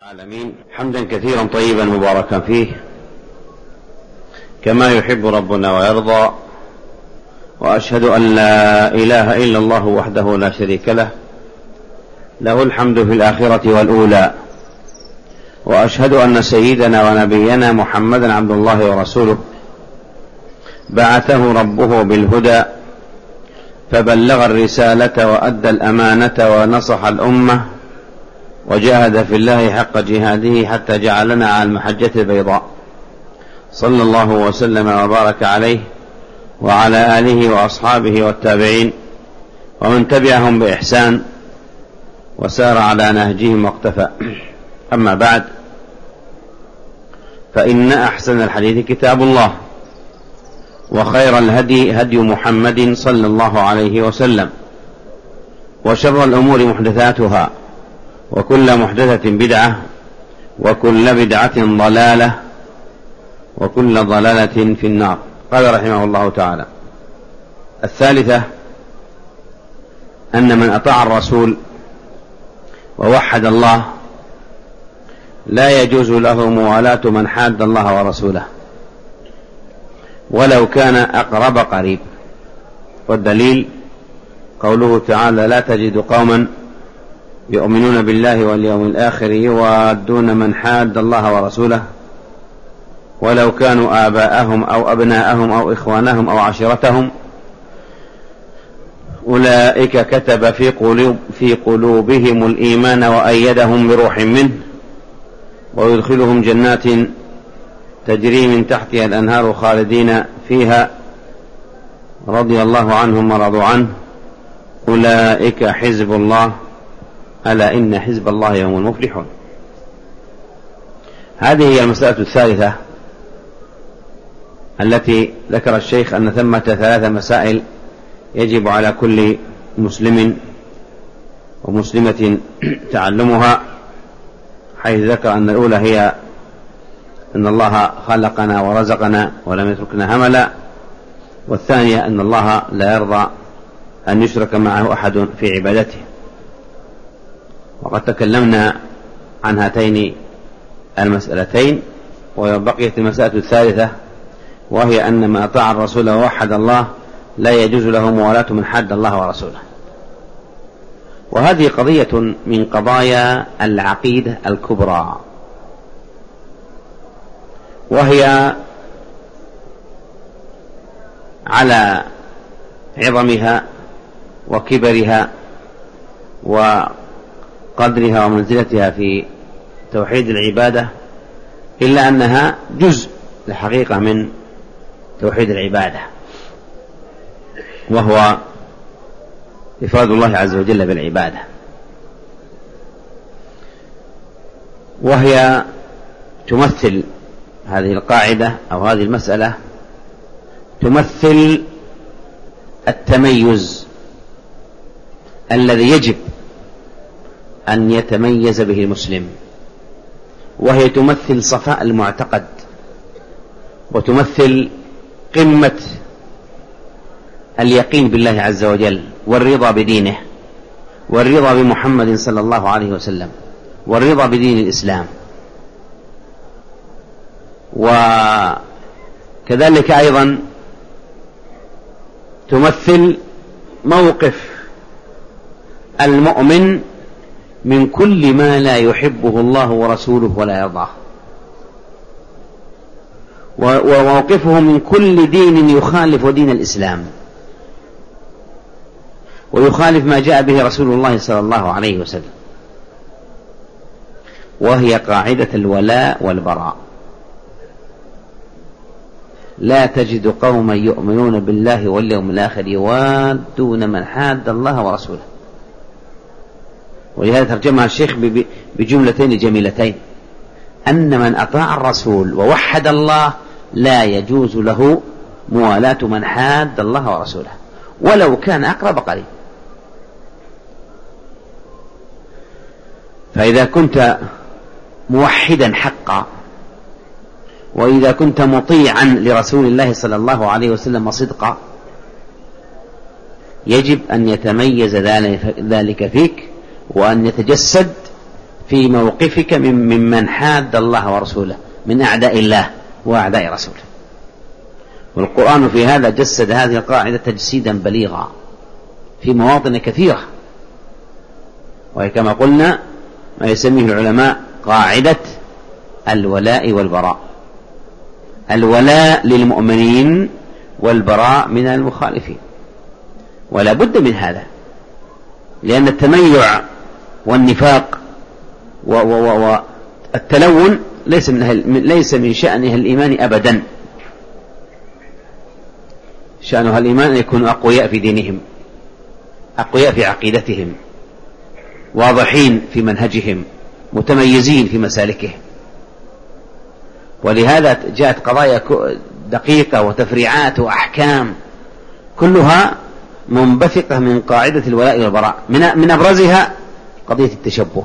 العالمين حمدا كثيرا طيبا مباركا فيه كما يحب ربنا ويرضى، وأشهد أن لا إله إلا الله وحده لا شريك له، له الحمد في الآخرة والأولى، وأشهد أن سيدنا ونبينا محمدا عبد الله ورسوله، بعثه ربه بالهدى فبلغ الرسالة وأدى الأمانة ونصح الأمة وجاهد في الله حق جهاده حتى جعلنا على المحجة البيضاء، صلى الله وسلم وبارك عليه وعلى آله وأصحابه والتابعين ومن تبعهم بإحسان وسار على نهجهم واقتفى. أما بعد، فإن أحسن الحديث كتاب الله، وخير الهدي هدي محمد صلى الله عليه وسلم، وشر الأمور محدثاتها، وكل محدثة بدعة، وكل بدعة ضلالة، وكل ضلالة في النار. قال رحمه الله تعالى: الثالثة أن من أطاع الرسول ووحد الله لا يجوز له موالاة من حاد الله ورسوله ولو كان أقرب قريب. والدليل قوله تعالى: لا تجد قوما يؤمنون بالله واليوم الآخر يوادون من حاد الله ورسوله ولو كانوا آباءهم أو أبناءهم أو إخوانهم أو عشيرتهم أولئك كتب في قلوبهم الإيمان وأيدهم بروح منه ويدخلهم جنات تجري من تحتها الأنهار خالدين فيها رضي الله عنهم ورضوا عنه أولئك حزب الله ألا إن حزب الله هم المفلحون. هذه هي المسألة الثالثة التي ذكر الشيخ أن ثمة 3 مسائل يجب على كل مسلم ومسلمة تعلمها، حيث ذكر أن الأولى هي أن الله خلقنا ورزقنا ولم يتركنا هملا، والثانية أن الله لا يرضى أن يشرك معه أحد في عبادته. وقد تكلمنا عن هاتين المسألتين، وبقيت المسألة الثالثة وهي أن من أطاع الرسول ووحد الله لا يجوز له موالاة من حاد الله ورسوله. وهذه قضية من قضايا العقيدة الكبرى، وهي على عظمها وكبرها وقدرها ومنزلتها في توحيد العبادة، إلا أنها جزء الحقيقة من توحيد العبادة، وهو إفراد الله عز وجل بالعبادة. وهي تمثل هذه القاعدة أو هذه المسألة تمثل التميز الذي يجب أن يتميز به المسلم، وهي تمثل صفاء المعتقد، وتمثل قمة اليقين بالله عز وجل، والرضا بدينه، والرضا بمحمد صلى الله عليه وسلم، والرضا بدين الإسلام. وكذلك أيضا تمثل موقف المؤمن من كل ما لا يحبه الله ورسوله ولا يرضاه، وموقفه من كل دين يخالف دين الإسلام ويخالف ما جاء به رسول الله صلى الله عليه وسلم. وهي قاعدة الولاء والبراء. لا تجد قوما يؤمنون بالله واليوم الآخر يوادون من حاد الله ورسوله. ولهذا ترجمها الشيخ بجملتين جميلتين: أن من أطاع الرسول ووحد الله لا يجوز له موالاة من حاد الله ورسوله ولو كان أقرب قريب. فإذا كنت موحدا حقا، وإذا كنت مطيعا لرسول الله صلى الله عليه وسلم صدقا، يجب أن يتميز ذلك فيك، وأن يتجسد في موقفك ممن حاد الله ورسوله من أعداء الله وأعداء رسوله. والقرآن في هذا جسد هذه القاعدة تجسيدا بليغا في مواطن كثيرة، وهي كما قلنا ما يسميه العلماء قاعدة الولاء والبراء. الولاء للمؤمنين والبراء من المخالفين، ولا بد من هذا، لأن التميع والنفاق والتلون ليس من شأنها الإيمان أبدا. شأنها الإيمان أن يكونوا أقوياء في دينهم، أقوياء في عقيدتهم، واضحين في منهجهم، متميزين في مسالكهم. ولهذا جاءت قضايا دقيقة وتفريعات وأحكام كلها منبثقة من قاعدة الولاء والبراء. من أبرزها قضية التشبه،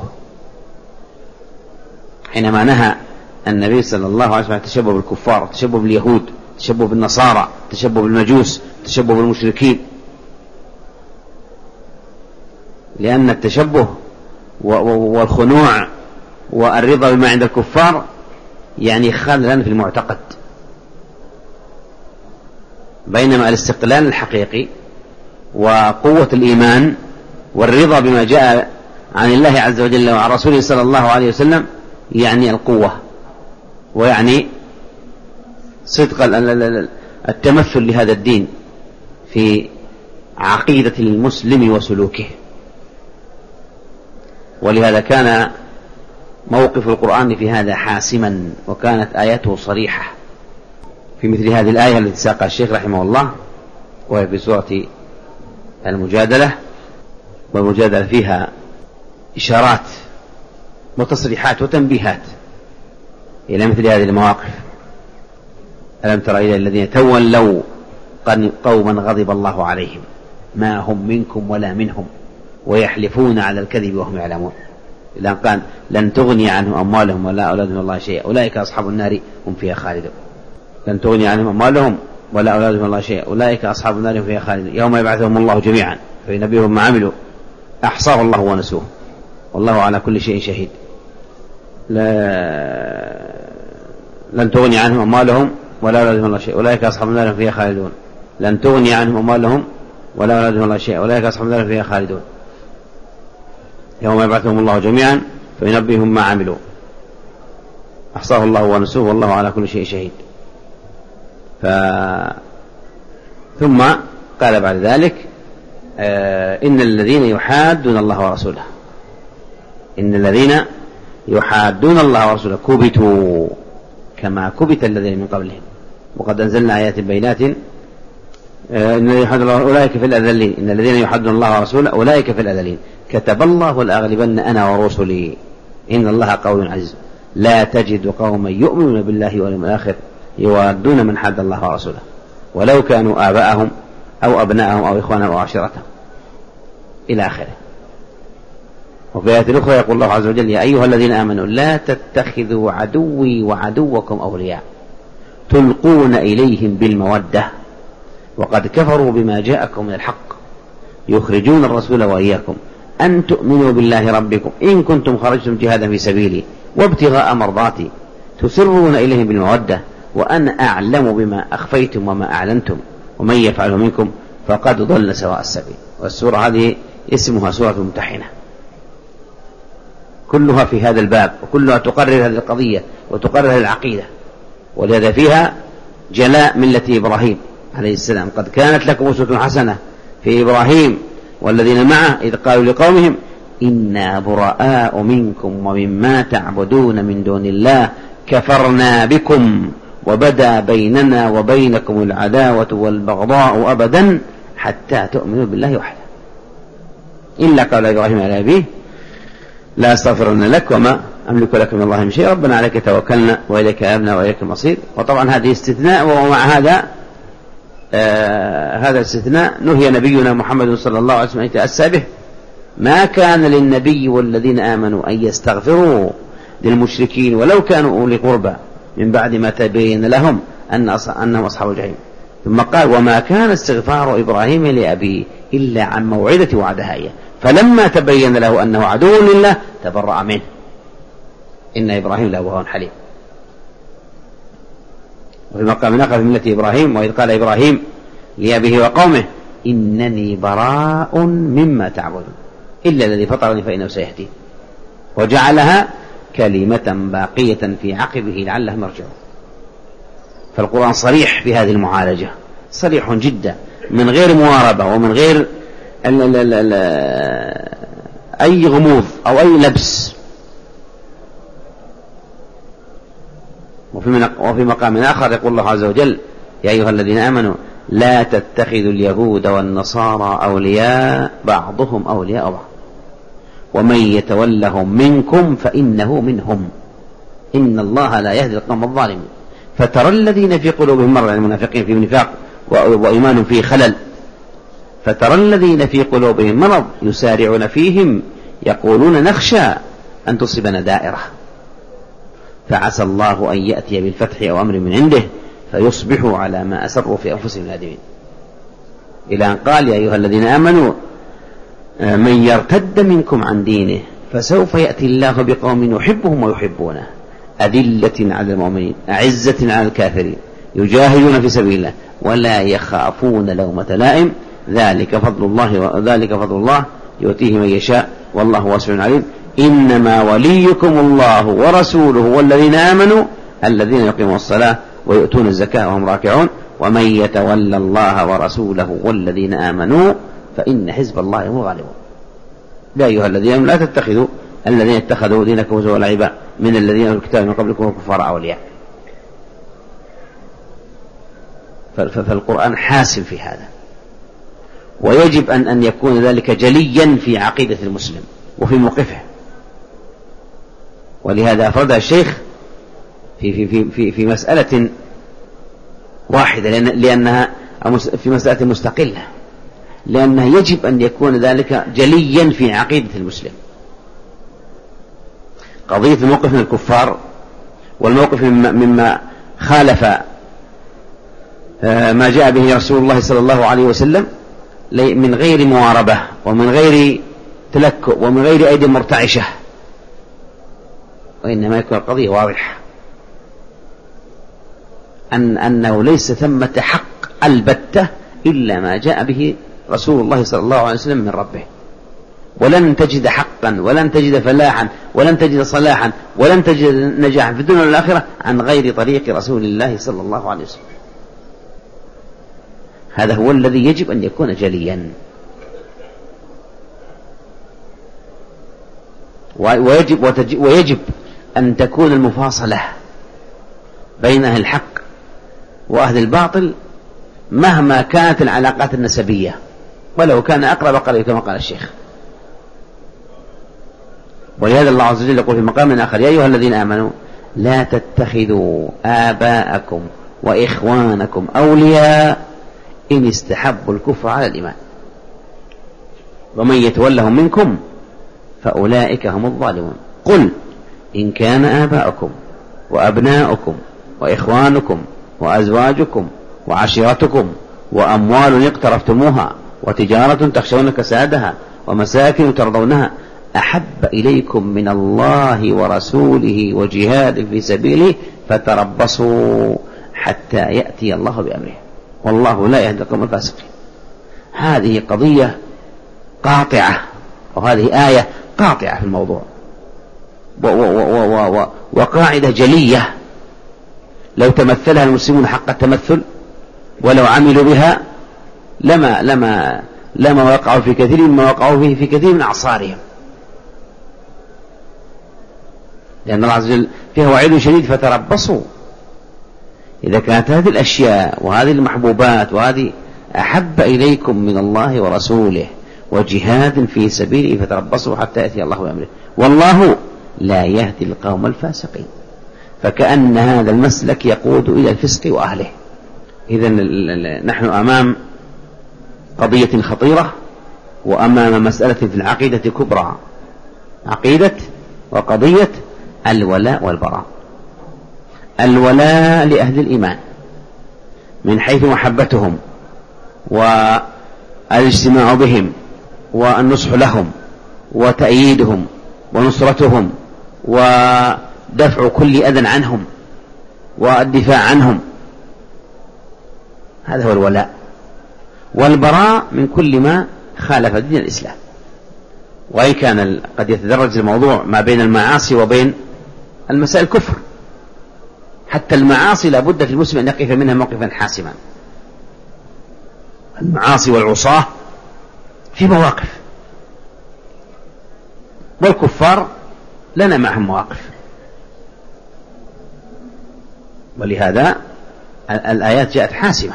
حينما نهى النبي صلى الله عليه وسلم التشبه بالكفار، التشبه باليهود، التشبه بالنصارى، التشبه بالمجوس، التشبه بالمشركين. لأن التشبه والخنوع والرضا بما عند الكفار يعني خللا في المعتقد، بينما الاستقلال الحقيقي وقوة الإيمان والرضا بما جاء عن الله عز وجل وعن رسوله صلى الله عليه وسلم يعني القوة، ويعني صدق التمثل لهذا الدين في عقيدة المسلم وسلوكه. ولهذا كان موقف القرآن في هذا حاسما، وكانت آياته صريحة في مثل هذه الآية التي ساقها الشيخ رحمه الله، وهي في سورة المجادلة. والمجادلة فيها إشارات وتصريحات وتنبيهات إلى مثل هذه المواقف. ألم تر إلى الذين تولوا قوما غضب الله عليهم ما هم منكم ولا منهم ويحلفون على الكذب وهم يعلمون. إذا قال لن تغني عنهم أموالهم ولا أولادهم الله شيئا أولئك أصحاب النار هم فيها خالدون. لن تغني عنهم أموالهم ولا أولادهم الله شيئا أولئك أصحاب النار هم فيها خالدون. يوم يبعثهم الله جميعا فينبئهم ما عملوا أحصاه الله ونسوه والله على كل شيء شهيد. لن تغني عنهم أموالهم ولا أولادهم الله شيئا أولئك أصحاب النار هم فيها خالدون. لن تغني عنهم أموالهم ولا أولادهم الله شيئا أولئك أصحاب النار هم فيها خالدون. يوم يبعثهم الله جميعا فينبئهم ما عملوا أحصاه الله ونسوه والله على كل شيء شهيد. ثم قال بعد ذلك إن الذين يحادون الله ورسوله، إن الذين يحادون الله ورسوله كبتوا كما كبت الذين من قبلهم وقد أنزلنا آيات بينات إن الذين يحادون الله أولئك في الأذلين. إن الذين يحادون الله ورسوله أولئك في الأذلين كتب الله لأغلبن أنا ورسلي إن الله قوي عزيز. لا تجد قوما يؤمنون بالله واليوم الآخر يوادون من حاد الله ورسوله ولو كانوا آباءهم أو أبناءهم أو إخوانهم أو عشيرتهم إلى آخره. وفي آية أخرى يقول الله عز وجل يا أيها الذين آمنوا لا تتخذوا عدوي وعدوكم أولياء تلقون إليهم بالمودة وقد كفروا بما جاءكم من الحق يخرجون الرسول وإياكم أن تؤمنوا بالله ربكم إن كنتم خرجتم جهادا في سبيلي وابتغاء مرضاتي تسرون إليهم بالمودة وأنا أعلم بما أخفيتم وما أعلنتم ومن يفعله منكم فقد ضل سواء السبيل. والسورة هذه اسمها سورة الممتحنة، كلها في هذا الباب وكلها تقرر هذه القضية وتقرر هذه العقيدة. ولهذا فيها جلاء ملة إبراهيم عليه السلام. قد كانت لكم أسوة حسنة في إبراهيم والذين معه إذ قالوا لقومهم إنا براء منكم ومما تعبدون من دون الله كفرنا بكم وبدا بيننا وبينكم العداوة والبغضاء أبدا حتى تؤمنوا بالله وحده إلا قال إبراهيم على أبيه لا أستغفرن لك وما أملك لك من الله من شيء ربنا عليك توكلنا وإليك أبنا وإليك المصير. وطبعا هذه استثناء، ومع هذا هذا الاستثناء نهي نبينا محمد صلى الله عليه وسلم أن يتأسى به. ما كان للنبي والذين آمنوا أن يستغفروا للمشركين ولو كانوا أولي قربى من بعد ما تبين لهم أنهم أصحاب الجحيم. ثم قال وما كان استغفار إبراهيم لأبيه إلا عن موعدة وعدها إياه فلما تبين له أنه عدو لله تبرأ منه إن إبراهيم لأواه حليم. وفي مقام آخر في ملة إبراهيم وإذ قال إبراهيم لأبيه وقومه إنني براء مما تعبدون إلا الذي فطرني فإنه سيهدين وجعلها كلمة باقية في عقبه لعلهم يرجعون. فالقرآن صريح في هذه المعالجة، صريح جدا من غير مواربة ومن غير أي غموض أو أي لبس. وفي مقام آخر يقول الله عز وجل يا أيها الذين آمنوا لا تتخذوا اليهود والنصارى أولياء بعضهم أولياء بعض ومن يتولهم منكم فإنه منهم إن الله لا يهدي القوم الظالمين. فترى الذين في قلوبهم مرض، المنافقين في نفاق وإيمان فيه خلل، فترى الذين في قلوبهم مرض يسارعون فيهم يقولون نخشى أن تصيبنا دائرة فعسى الله أن يأتي بالفتح أو أمر من عنده فيصبحوا على ما أسروا في أنفسهم نادمين، إلى أن قال يا أيها الذين آمنوا من يرتد منكم عن دينه فسوف يأتي الله بقوم يحبهم ويحبونه أذلة على المؤمنين أعزة على الكافرين يجاهدون في سبيل الله ولا يخافون لومة لائم ذلك فضل الله يؤتيه من يشاء والله واسع عليم. إنما وليكم الله ورسوله والذين آمنوا الذين يقيمون الصلاة ويؤتون الزكاة وهم راكعون ومن يتولى الله ورسوله والذين آمنوا فإن حزب الله هم الغالبون. يا أيها الذين آمنوا لا تتخذوا الذين اتخذوا دينكم هزوا ولعبا من الذين أوتوا الكتاب من قبلكم والكفار أولياء. فالقرآن حاسم في هذا، ويجب أن يكون ذلك جليا في عقيدة المسلم وفي موقفه. ولهذا أفردها الشيخ في مسألة واحدة لأنها في مسألة مستقلة، لأنه يجب أن يكون ذلك جليا في عقيدة المسلم. قضية الموقف من الكفار والموقف مما خالف ما جاء به رسول الله صلى الله عليه وسلم من غير مواربة ومن غير تلكؤ ومن غير أيدي مرتعشة، وإنما يكون القضية واضحة أنه ليس ثمة حق البتة إلا ما جاء به رسول الله صلى الله عليه وسلم من ربه. ولن تجد حقا ولن تجد فلاحا ولن تجد صلاحا ولن تجد نجاحا في الدنيا والآخرة عن غير طريق رسول الله صلى الله عليه وسلم. هذا هو الذي يجب أن يكون جليا. ويجب أن تكون المفاصلة بين أهل الحق وأهل الباطل مهما كانت العلاقات النسبية ولو كان أقرب قريب كما قال الشيخ. ولهذا الله عز وجل يقول في مقام آخر يا أيها الذين آمنوا لا تتخذوا آباءكم وإخوانكم أولياء إن استحبوا الكفر على الإيمان ومن يتولهم منكم فأولئك هم الظالمون. قل إن كان آباءكم وأبناؤكم وإخوانكم وأزواجكم وعشيرتكم وأموال اقترفتموها وتجارة تخشون كسادها ومساكن ترضونها أحب إليكم من الله ورسوله وجهاد في سبيله فتربصوا حتى يأتي الله بأمره والله لا يهدي القوم الفاسقين. هذه قضية قاطعة وهذه آية قاطعة في الموضوع وقاعدة جلية لو تمثلها المسلمون حق التمثل ولو عملوا بها لما وقعوا في كثير مما وقعوا فيه في كثير من أعصارهم، لأن الله عز وجل فيها وعيد شديد فتربصوا. إذا كانت هذه الأشياء وهذه المحبوبات وهذه أحب إليكم من الله ورسوله وجهاد في سبيله فتربصوا حتى يأتي الله بأمره والله لا يهدي القوم الفاسقين. فكأن هذا المسلك يقود إلى الفسق وأهله. إذن نحن أمام قضية خطيرة وأمام مسألة في العقيدة كبرى، عقيدة وقضية الولاء والبراء. الولاء لأهل الإيمان من حيث محبتهم والاجتماع بهم والنصح لهم وتأييدهم ونصرتهم دفع كل أذى عنهم والدفاع عنهم، هذا هو الولاء. والبراء من كل ما خالف دين الإسلام. وإن كان قد يتدرج الموضوع ما بين المعاصي وبين المسائل الكفر، حتى المعاصي لا بد في المسلم أن يقف منها موقفا حاسما. المعاصي والعصاة في مواقف، والكفار لنا معهم مواقف. ولهذا الآيات جاءت حاسمة.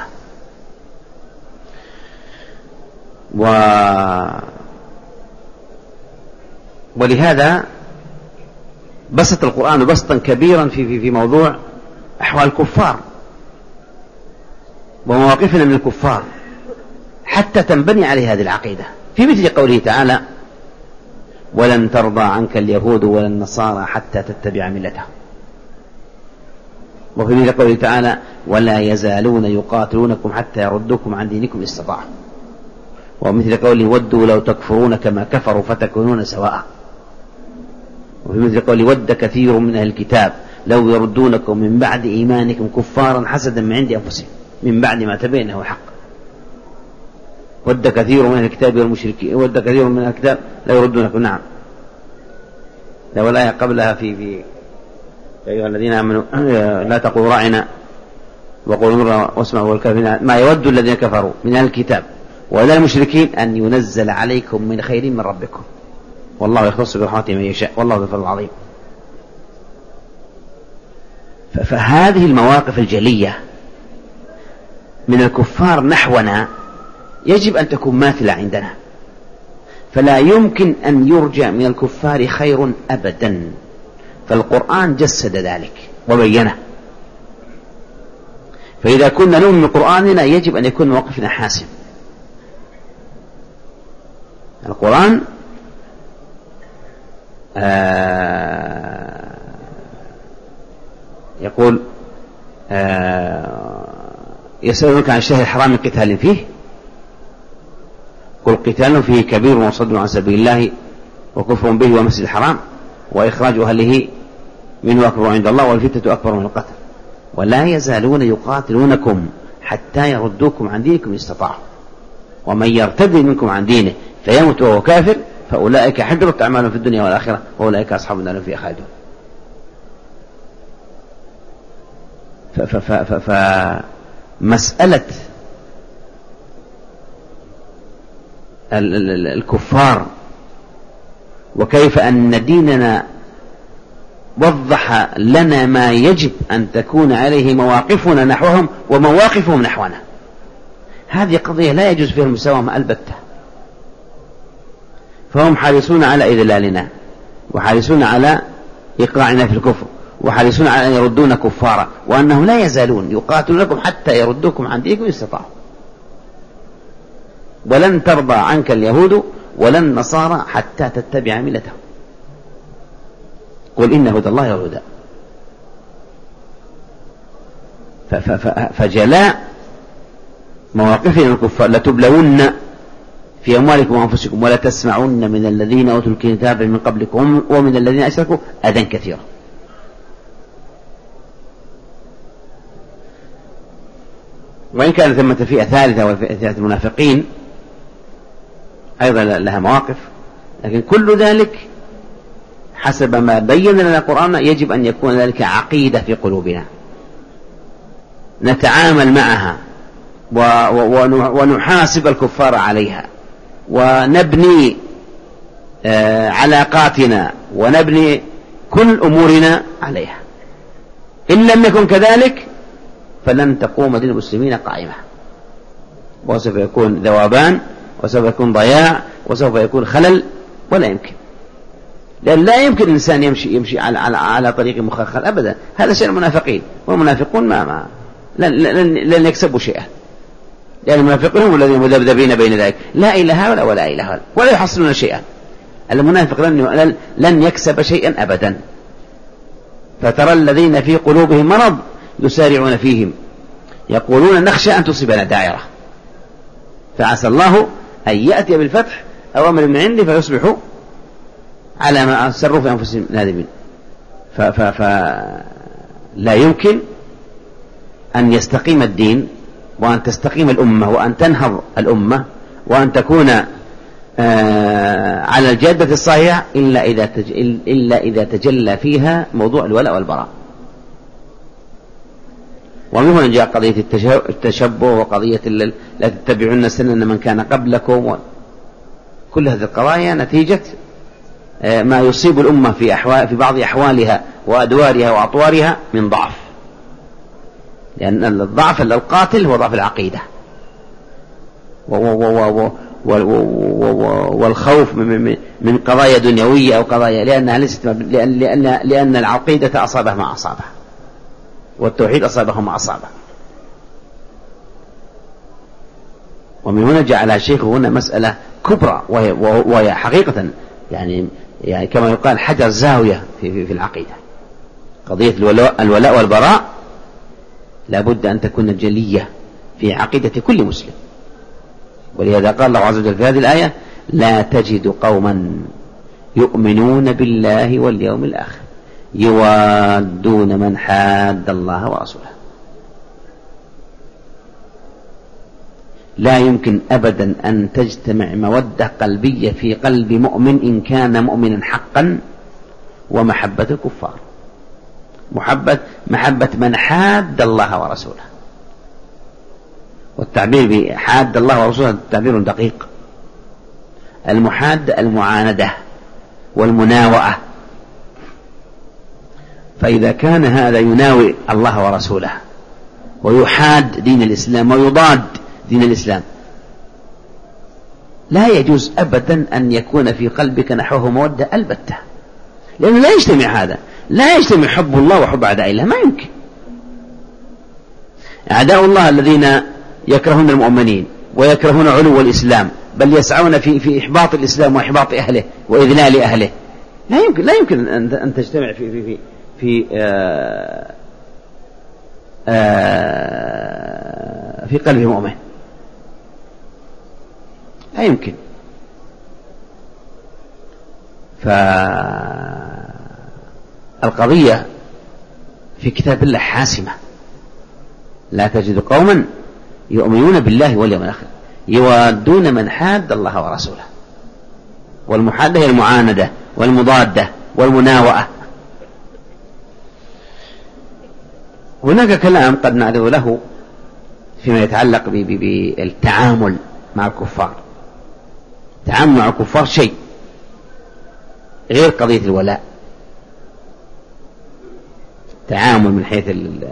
ولهذا بسط القرآن بسطا كبيرا في موضوع أحوال الكفار ومواقفنا من الكفار، حتى تنبني عليه هذه العقيدة، في مثل قوله تعالى: ولن ترضى عنك اليهود ولا النصارى حتى تتبع ملتهم. وفي مثل قوله تعالى: ولا يزالون يقاتلونكم حتى يردوكم عن دينكم إن استطاعوا. ومثل قوله: ودوا لو تكفرون كما كفروا فتكونون سواء. وفي مثل قوله: ود كثير من أهل الكتاب لو يردونكم من بعد إيمانكم كفارا حسدا من عند أنفسهم من بعد ما تبين له الحق. ود كثير من أهل الكتاب والمشركين، ود كثير من أهل الكتاب لا يردونكم. نعم، لو الآية قبلها في يا أيها الذين آمنوا لا تقولوا راعنا وقولوا انظرنا واسمعوا والكافرين ما يود الذين كفروا من أهل الكتاب ولا المشركين أن ينزل عليكم من خير من ربكم والله يختص برحمته من يشاء والله ذو الفضل العظيم. فهذه المواقف الجلية من الكفار نحونا يجب أن تكون ماثلة عندنا، فلا يمكن أن يرجع من الكفار خير أبدا، فالقرآن جسد ذلك وبينه. فإذا كنا نؤمن بقرآننا يجب أن يكون موقفنا حاسم. القرآن يقول يسألونك عن الشهر الحرام قتال فيه قل قتال فيه كبير وصد عن سبيل الله وكفر به ومسجد الحرام وإخراج أهله منه أكبر عند الله والفتنة أكبر من القتل ولا يزالون يقاتلونكم حتى يردوكم عن دينكم إن استطاعوا ومن يرتد منكم عن دينه فيمت وهو كافر فأولئك حبطت أعمالهم في الدنيا والآخرة وأولئك أصحاب النار فيها خالدون. فمسألة الكفار وكيف أن ديننا وضح لنا ما يجب أن تكون عليه مواقفنا نحوهم ومواقفهم نحونا، هذه قضية لا يجوز فيها المساومة البتة. فهم حريصون على إذلالنا وحريصون على إيقاعنا في الكفر وحريصون على أن يردون كفارا وأنهم لا يزالون يقاتلونكم حتى يردوكم عن دينكم إن استطاعوا. ولن ترضى عنك اليهود ولا النصارى حتى تتبع ملتهم قل إن هدى الله هو الهدى. فجلاء مواقفهم الكفار لتبلون في أموالكم وأنفسكم ولا تسمعن من الذين أوتوا الكتاب من قبلكم ومن الذين أشركوا أذى كثيرا. وإن كان ثمة فئة ثالثة وفئة المنافقين أيضا لها مواقف، لكن كل ذلك حسب ما بين لنا القرآن يجب أن يكون ذلك عقيدة في قلوبنا نتعامل معها ونحاسب الكفار عليها ونبني علاقاتنا ونبني كل أمورنا عليها. إن لم يكن كذلك فلن تقوم دين المسلمين قائمة وسوف يكون ذوبان وسوف يكون ضياع وسوف يكون خلل ولا يمكن، لأن لا يمكن الإنسان يمشي على طريق مخلخل أبدا. هذا شيء المنافقين، والمنافقون لن يكسبوا شيئا، لأن المنافقون هم الذين مذبذبين بين ذلك لا إلى هؤلاء ولا إلى هؤلاء ولا يحصلون شيئا. المنافق لن يكسب شيئا أبدا. فترى الذين في قلوبهم مرض يسارعون فيهم يقولون نخشى أن تصيبنا دائرة فعسى الله أن يأتي بالفتح أو أمر من عنده فيصبحوا على ما أسروا في أنفسهم نادمين. لا يمكن أن يستقيم الدين وأن تستقيم الأمة وأن تنهض الأمة وأن تكون على الجادة الصحيحة إلا إذا تجلى فيها موضوع الولاء والبراء. ومن هنا جاء قضية التشبه وقضية لا تتبعون سنن من كان قبلكم، كل هذه القضايا نتيجة ما يصيب الأمة في بعض أحوالها وأدوارها وأطوارها من ضعف، لأن الضعف القاتل هو ضعف العقيدة والخوف من قضايا دنيوية أو قضايا لأن العقيدة أصابها ما أصابها والتوحيد أصابه ما أصابه. ومن هنا جعل الشيخ هنا مسألة كبرى وهي حقيقة يعني كما يقال حجر زاوية في العقيدة. قضية الولاء والبراء لابد أن تكون جلية في عقيدة كل مسلم. ولهذا قال الله عز وجل في هذه الآية: لا تجد قوما يؤمنون بالله واليوم الآخر يوادون من حاد الله ورسوله. لا يمكن أبدا أن تجتمع مودة قلبية في قلب مؤمن إن كان مؤمنا حقا ومحبة الكفار، محبة من حاد الله ورسوله. والتعبير بحاد الله ورسوله تعبير دقيق. المحاد المعاندة والمناوئة، فإذا كان هذا يناوئ الله ورسوله ويحاد دين الإسلام ويضاد دين الإسلام، لا يجوز أبدا أن يكون في قلبك نحوه مودة البتة، لأنه لا يجتمع هذا، لا يجتمع حب الله وحب أعداء الله، ما يمكن. أعداء الله الذين يكرهون المؤمنين ويكرهون علو الإسلام، بل يسعون في إحباط الإسلام وإحباط أهله وإذلال أهله، لا يمكن أن تجتمع في قلب مؤمن، لا يمكن. فالقضية في كتاب الله حاسمة: لا تجد قوما يؤمنون بالله واليوم الآخر يوادون من حاد الله ورسوله. والمحادة هي المعاندة والمضادة والمناوئة. هناك كلام قد نعرض له فيما يتعلق بالتعامل مع الكفار. التعامل مع الكفار شيء غير قضية الولاء. تعامل من حيث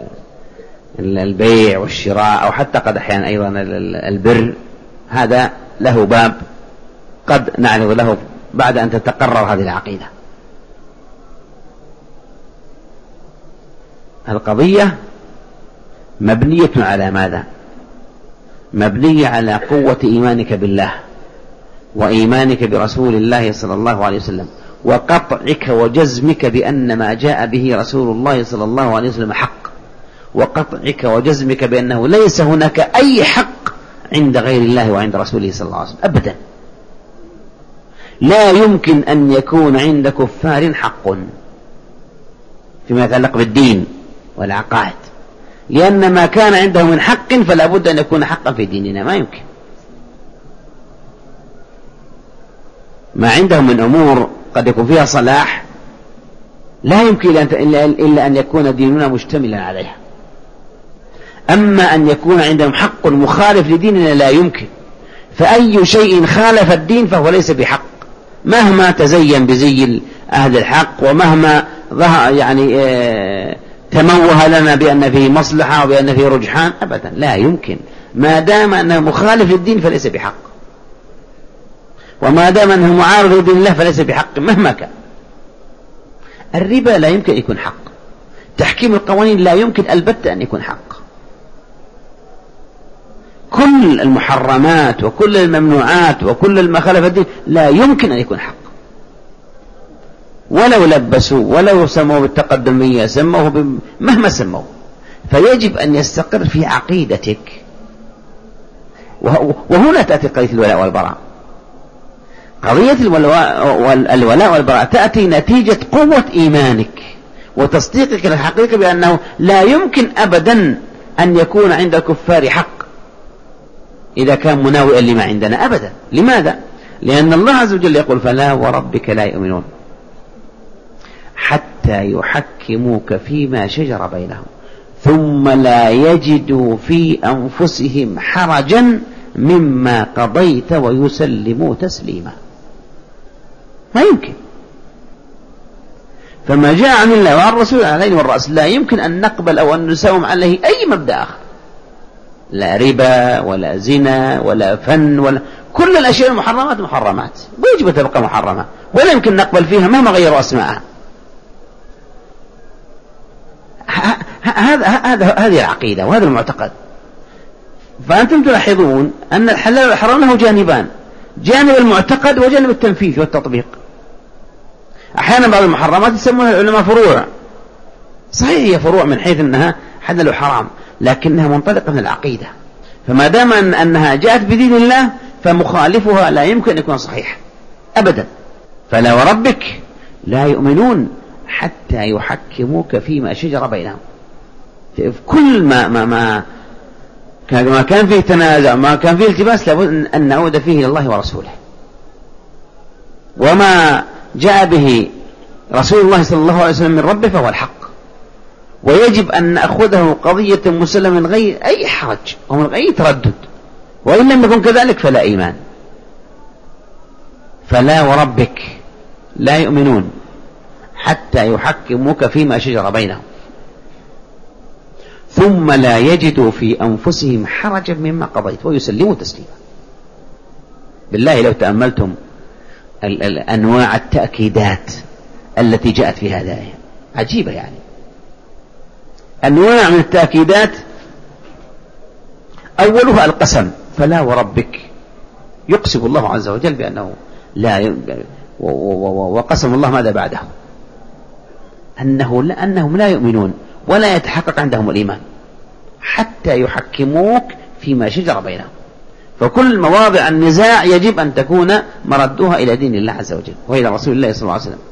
البيع والشراء أو حتى قد أحيانا أيضا البر، هذا له باب قد نعرض له بعد أن تتقرر هذه العقيدة. القضية مبنية على ماذا؟ مبنية على قوة إيمانك بالله وإيمانك برسول الله صلى الله عليه وسلم، وقطعك وجزمك بأن ما جاء به رسول الله صلى الله عليه وسلم حق، وقطعك وجزمك بأنه ليس هناك أي حق عند غير الله وعند رسوله صلى الله عليه وسلم أبدا. لا يمكن أن يكون عند كفار حق فيما يتعلق بالدين والعقائد، لأن ما كان عنده من حق فلا بد أن يكون حقا في ديننا، ما يمكن. ما عندهم من أمور قد يكون فيها صلاح لا يمكن إلا أن يكون ديننا مشتملا عليها. أما أن يكون عندهم حق مخالف لديننا لا يمكن. فأي شيء خالف الدين فهو ليس بحق، مهما تزين بزي أهل الحق ومهما تموه لنا بأن فيه مصلحة وبأن فيه رجحان، أبدا لا يمكن. ما دام أنه مخالف للدين فليس بحق، وما دام أنه معارض لدين الله فليس بحق مهما كان. الربا لا يمكن يكون حق، تحكيم القوانين لا يمكن البتة أن يكون حق، كل المحرمات وكل الممنوعات وكل ما خالف الدين لا يمكن أن يكون حق، ولو لبسوا ولو سموه بالتقدمية سموه مهما سموه. فيجب أن يستقر في عقيدتك. وهنا تأتي قضية الولاء والبراء. قضية الولاء والبراء تأتي نتيجة قوة إيمانك وتصديقك للحقيقة بأنه لا يمكن أبدا أن يكون عند الكفار حق إذا كان مناوئا لما عندنا أبدا. لماذا؟ لأن الله عز وجل يقول فلا وربك لا يؤمنون حتى يحكموك فيما شجر بينهم ثم لا يجدوا في أنفسهم حرجا مما قضيت ويسلموا تسليما. ما يمكن. فما جاء عن الله وعن الرسول على العين والرأس لا يمكن أن نقبل أو أن نساوم عليه أي مبدأ آخر، لا ربا ولا زنا ولا فن ولا كل الأشياء المحرمات محرمات ويجب تبقى محرمة ولا يمكن نقبل فيها مهما غيروا أسماءها. هذه العقيدة وهذا المعتقد. فأنتم تلاحظون أن الحلال والحرام له جانبان، جانب المعتقد وجانب التنفيذ والتطبيق. أحيانا بعض المحرمات يسمونها العلماء فروع، صحيح هي فروع من حيث أنها حلال وحرام لكنها منطلقة من العقيدة، فما دام أنها جاءت بدين الله فمخالفها لا يمكن أن يكون صحيح أبدا. فلا وربك لا يؤمنون حتى يحكموك فيما شجر بينهم. في كل ما كان فيه تنازع ما كان فيه التباس لابد أن نعود فيه إلى الله ورسوله، وما جاء به رسول الله صلى الله عليه وسلم من ربه فهو الحق، ويجب أن نأخذه قضية مسلمة من غير أي حرج ومن غير تردد، وإن لم يكن كذلك فلا إيمان. فلا وربك لا يؤمنون حتى يحكموك فيما شجر بينهم ثم لا يجدوا في أنفسهم حرجا مما قضيت ويسلموا تسليما. بالله لو تأملتم أنواع التأكيدات التي جاءت في هذا الآية عجيبة، يعني أنواع من التأكيدات. أولها القسم، فلا وربك يقسم الله عز وجل بأنه لا وقسم الله ماذا بعده؟ أنهم لا يؤمنون ولا يتحقق عندهم الإيمان حتى يحكموك فيما شجر بينهم. فكل مواضع النزاع يجب أن تكون مردوها إلى دين الله عز وجل وإلى رسول الله صلى الله عليه وسلم.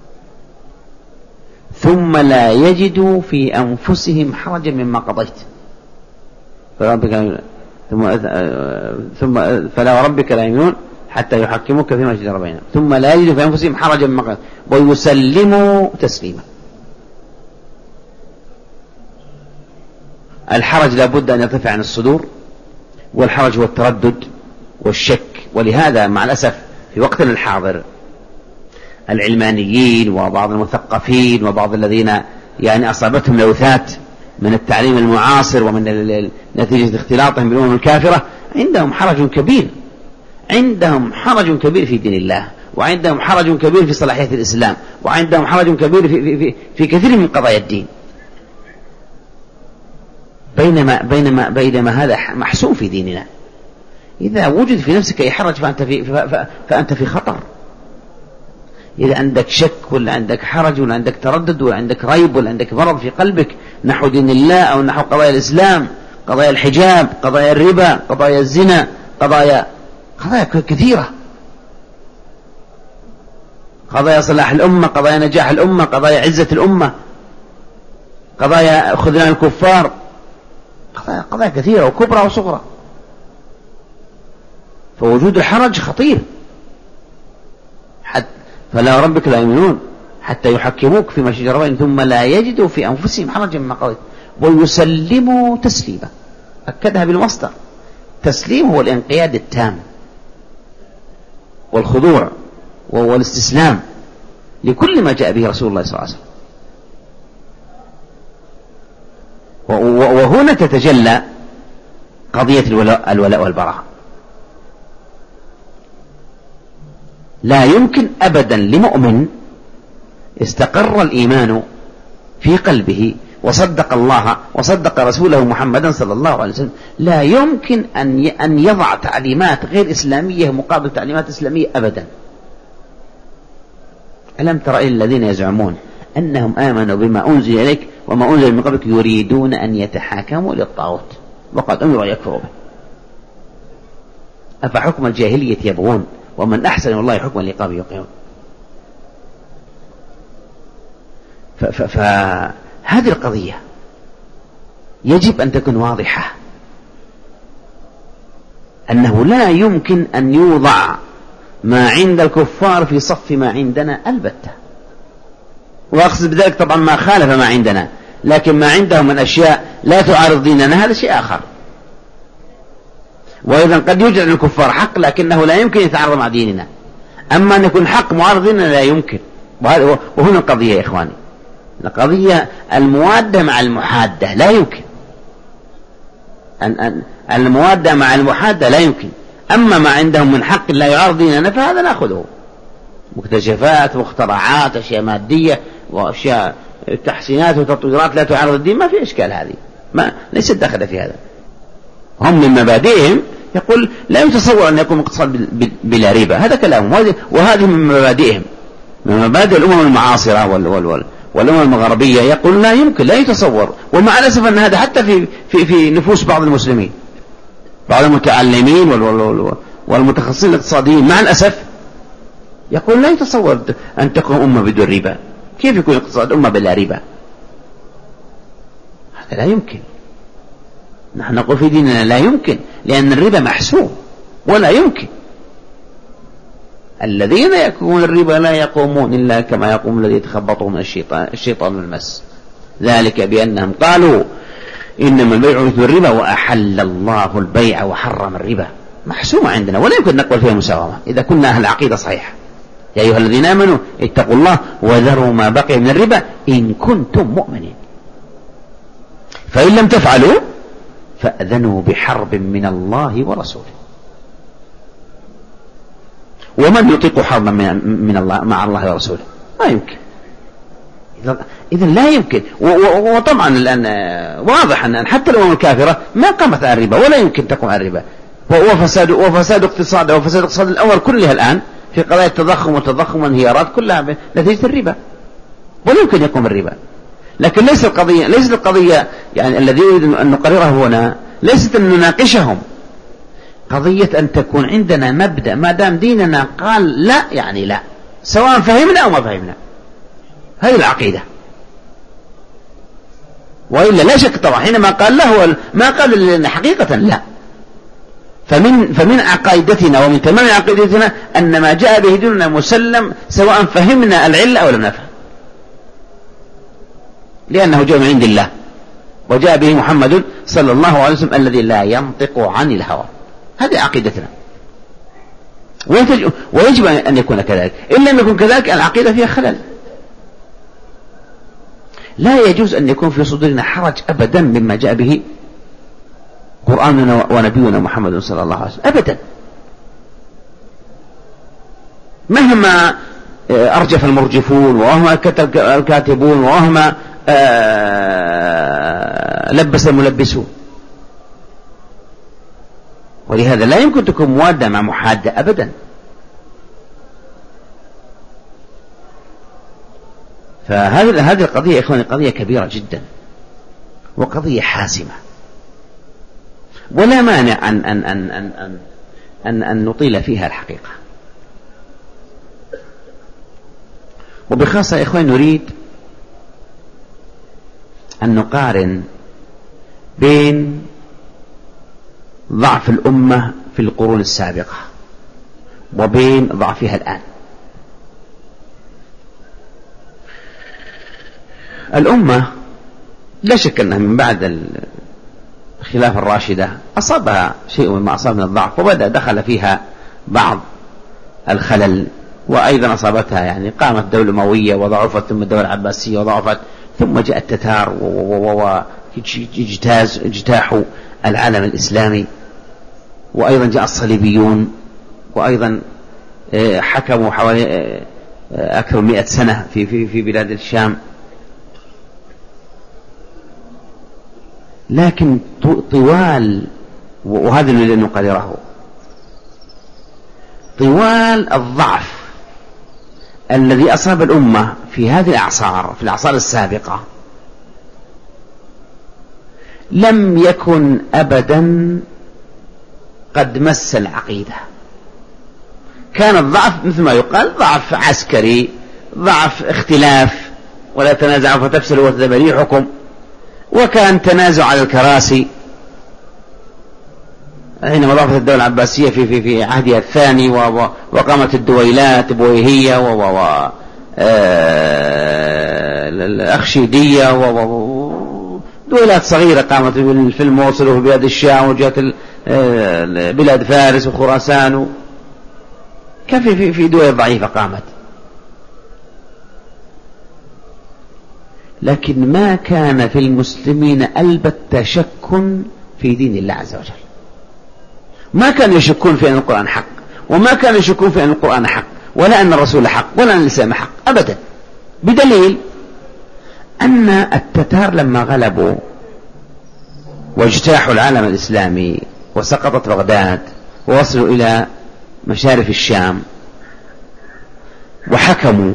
ثم لا يجدوا في أنفسهم حرجا مما قضيت ثم فلا وربك لا يؤمنون حتى يحكموك فيما شجر بينهم ثم لا يجدوا في أنفسهم حرجا مما قضيت ويسلموا تسليما. الحرج لابد أن يرتفع عن الصدور، والحرج هو التردد والشك. ولهذا مع الأسف في وقتنا الحاضر العلمانيين وبعض المثقفين وبعض الذين يعني أصابتهم لوثات من التعليم المعاصر ومن نتيجة اختلاطهم بالأمم الكافرة عندهم حرج كبير، عندهم حرج كبير في دين الله، وعندهم حرج كبير في صلاحية الإسلام، وعندهم حرج كبير في كثير من قضايا الدين، بينما هذا محسوم في ديننا. إذا وجد في نفسك أي حرج فأنت في خطر. إذا عندك شك ولا عندك حرج ولا عندك تردد ولا عندك ريب ولا عندك مرض في قلبك نحو دين الله أو نحو قضايا الإسلام، قضايا الحجاب، قضايا الربا، قضايا الزنا، قضايا كثيرة، قضايا صلاح الأمة، قضايا نجاح الأمة، قضايا عزة الأمة، قضايا خذلان الكفار، قضايا كثيرة وكبرى وصغرى. فوجود الحرج خطير. فلا ربك لا يؤمنون حتى يحكموك فيما شجر بينهم ثم لا يجدوا في أنفسهم حرجا مما قضيت ويسلموا تسليما. أكدها بالمصدر. تسليم هو الانقياد التام والخضوع والاستسلام لكل ما جاء به رسول الله صلى الله عليه وسلم. وهنا تتجلى قضية الولاء والبراء. لا يمكن أبدا لمؤمن استقر الإيمان في قلبه وصدق الله وصدق رسوله محمدا صلى الله عليه وسلم، لا يمكن أن يضع تعليمات غير إسلامية مقابل تعليمات إسلامية أبدا. ألم تر إلى الذين يزعمون أنهم آمنوا بما أنزل إليك وما أنزل من قبلك يريدون أن يتحاكموا للطاغوت وقد أمروا أن يكفروا به أفحكم الجاهلية يبغون ومن أحسن والله حكما لقوم يوقنون. فهذه القضية يجب أن تكون واضحة، أنه لا يمكن أن يوضع ما عند الكفار في صف ما عندنا البتة. وأقصد بذلك طبعا ما خالف ما عندنا، لكن ما عندهم من أشياء لا تعارض ديننا هذا شيء آخر. وأيضا قد يوجد للكفار حق لكنه لا يمكن يتعارض مع ديننا، أما أن يكون حق معارض ديننا لا يمكن. وهنا القضية يا إخواني، القضية الموادة مع المحادة لا يمكن، الموادة مع المحادة لا يمكن. أما ما عندهم من حق لا يعارض ديننا فهذا نأخذه، مكتشفات مخترعات أشياء مادية وأشياء تحسينات وتطويرات لا تعارض الدين، ما في إشكال، هذه ما ليست داخلة في هذا. هم من مبادئهم يقول لا يتصور أن يكون اقتصاد بلا ربا، هذا كلامهم، وهذه من مبادئهم، من مبادئ الأمم المعاصرة والأمم الغربية، يقول لا يمكن، لا يتصور. ومع الأسف أن هذا حتى في نفوس بعض المسلمين، بعض المتعلمين والمتخصصين الاقتصاديين مع الأسف يقول لا يتصور أن تكون أمة بدون ربا. كيف يكون اقتصاد أمة بلا ربا؟ هذا لا يمكن. نحن نقول في ديننا لا يمكن، لأن الربا محسوب ولا يمكن. الذين يأكلون الربا لا يقومون إلا كما يقوم الذي يتخبطه من الشيطان من المس، ذلك بأنهم قالوا إنما البيع مثل الربا وأحل الله البيع وحرم الربا. محسومة عندنا ولا يمكن نقبل فيها مساومة إذا كنا أهل عقيدة صحيحة. يا أيها الذين آمنوا اتقوا الله وذروا ما بقي من الربا إن كنتم مؤمنين، فإن لم تفعلوا فأذنوا بحرب من الله ورسوله. ومن يطيق حربا من الله مع الله ورسوله؟ ما يمكن. إذن لا يمكن. وطبعا الآن واضح أن حتى الأمم الكافرة ما قامت على الربا ولا يمكن تقوم على الربا، وفساد اقتصاد الأول كلها الآن في قضايا التضخم والتضخم والانهيارات كلها نتيجة الربا، ولا يمكن يقوم الربا. لكن ليست القضية يعني الذي يريد أن نقرره هنا ليست أن نناقشهم، قضية أن تكون عندنا مبدأ ما دام ديننا قال لا يعني لا، سواء فهمنا أو ما فهمنا. هذه العقيدة. وإلا لا شك طبعا حينما قال لا هو ما قال لنا حقيقة لا. فمن عقيدتنا ومن تمام عقيدتنا أن ما جاء به ديننا مسلم سواء فهمنا العلة أو لم نفهم، لأنه جاء من عند الله وجاء به محمد صلى الله عليه وسلم الذي لا ينطق عن الهوى. هذه عقيدتنا ويجب أن يكون كذلك. إن لم يكن كذلك العقيدة فيها خلل. لا يجوز أن يكون في صدورنا حرج أبدا مما جاء به قرآننا ونبينا محمد صلى الله عليه وسلم أبدا، مهما أرجف المرجفون ومهما كتب الكاتبون ومهما لبس الملبسون. ولهذا لا يمكن تكون موادة مع محادة أبدا. فهذه القضية يا إخواني قضية كبيرة جدا وقضية حاسمة، ولا مانع أن نطيل فيها الحقيقة. وبخاصة يا إخواني نريد أن نقارن بين ضعف الأمة في القرون السابقة وبين ضعفها الآن. الأمة لا شك أنها من بعد الخلافة الراشدة أصابها شيء مما أصاب من الضعف، وبدأ دخل فيها بعض الخلل، وأيضا أصابتها يعني قامت الدولة الأموية وضعفت، ثم الدولة العباسية وضعفت، ثم جاء التتار واجتاحوا العالم الإسلامي، وأيضا جاء الصليبيون، وأيضا حكموا حوالي أكثر من 100 سنة في بلاد الشام. لكن طوال، وهذا الذي نقرره، طوال الضعف الذي أصاب الأمة في هذه الأعصار، في الأعصار السابقة، لم يكن أبدا قد مس العقيدة. كان الضعف مثل ما يقال ضعف عسكري، ضعف اختلاف ولا تنازعوا فتفشلوا وتذهب ريحكم. وكان تنازع على الكراسي حينما ضافت الدولة العباسية في عهدها الثاني، وقامت الدويلات بويهية الأخشيدية ودويلات صغيرة قامت في الموصل وفي بلاد الشام وجهة بلاد فارس وخراسان، كان في دول ضعيفة قامت، لكن ما كان في المسلمين البتة شك في دين الله عز وجل. ما كانوا يشكون في أن القرآن حق، وما كانوا يشكون في أن القرآن حق، ولا أن الرسول حق، ولا أن الإسلام حق أبدا، بدليل أن التتار لما غلبوا واجتاحوا العالم الإسلامي وسقطت بغداد ووصلوا إلى مشارف الشام وحكموا،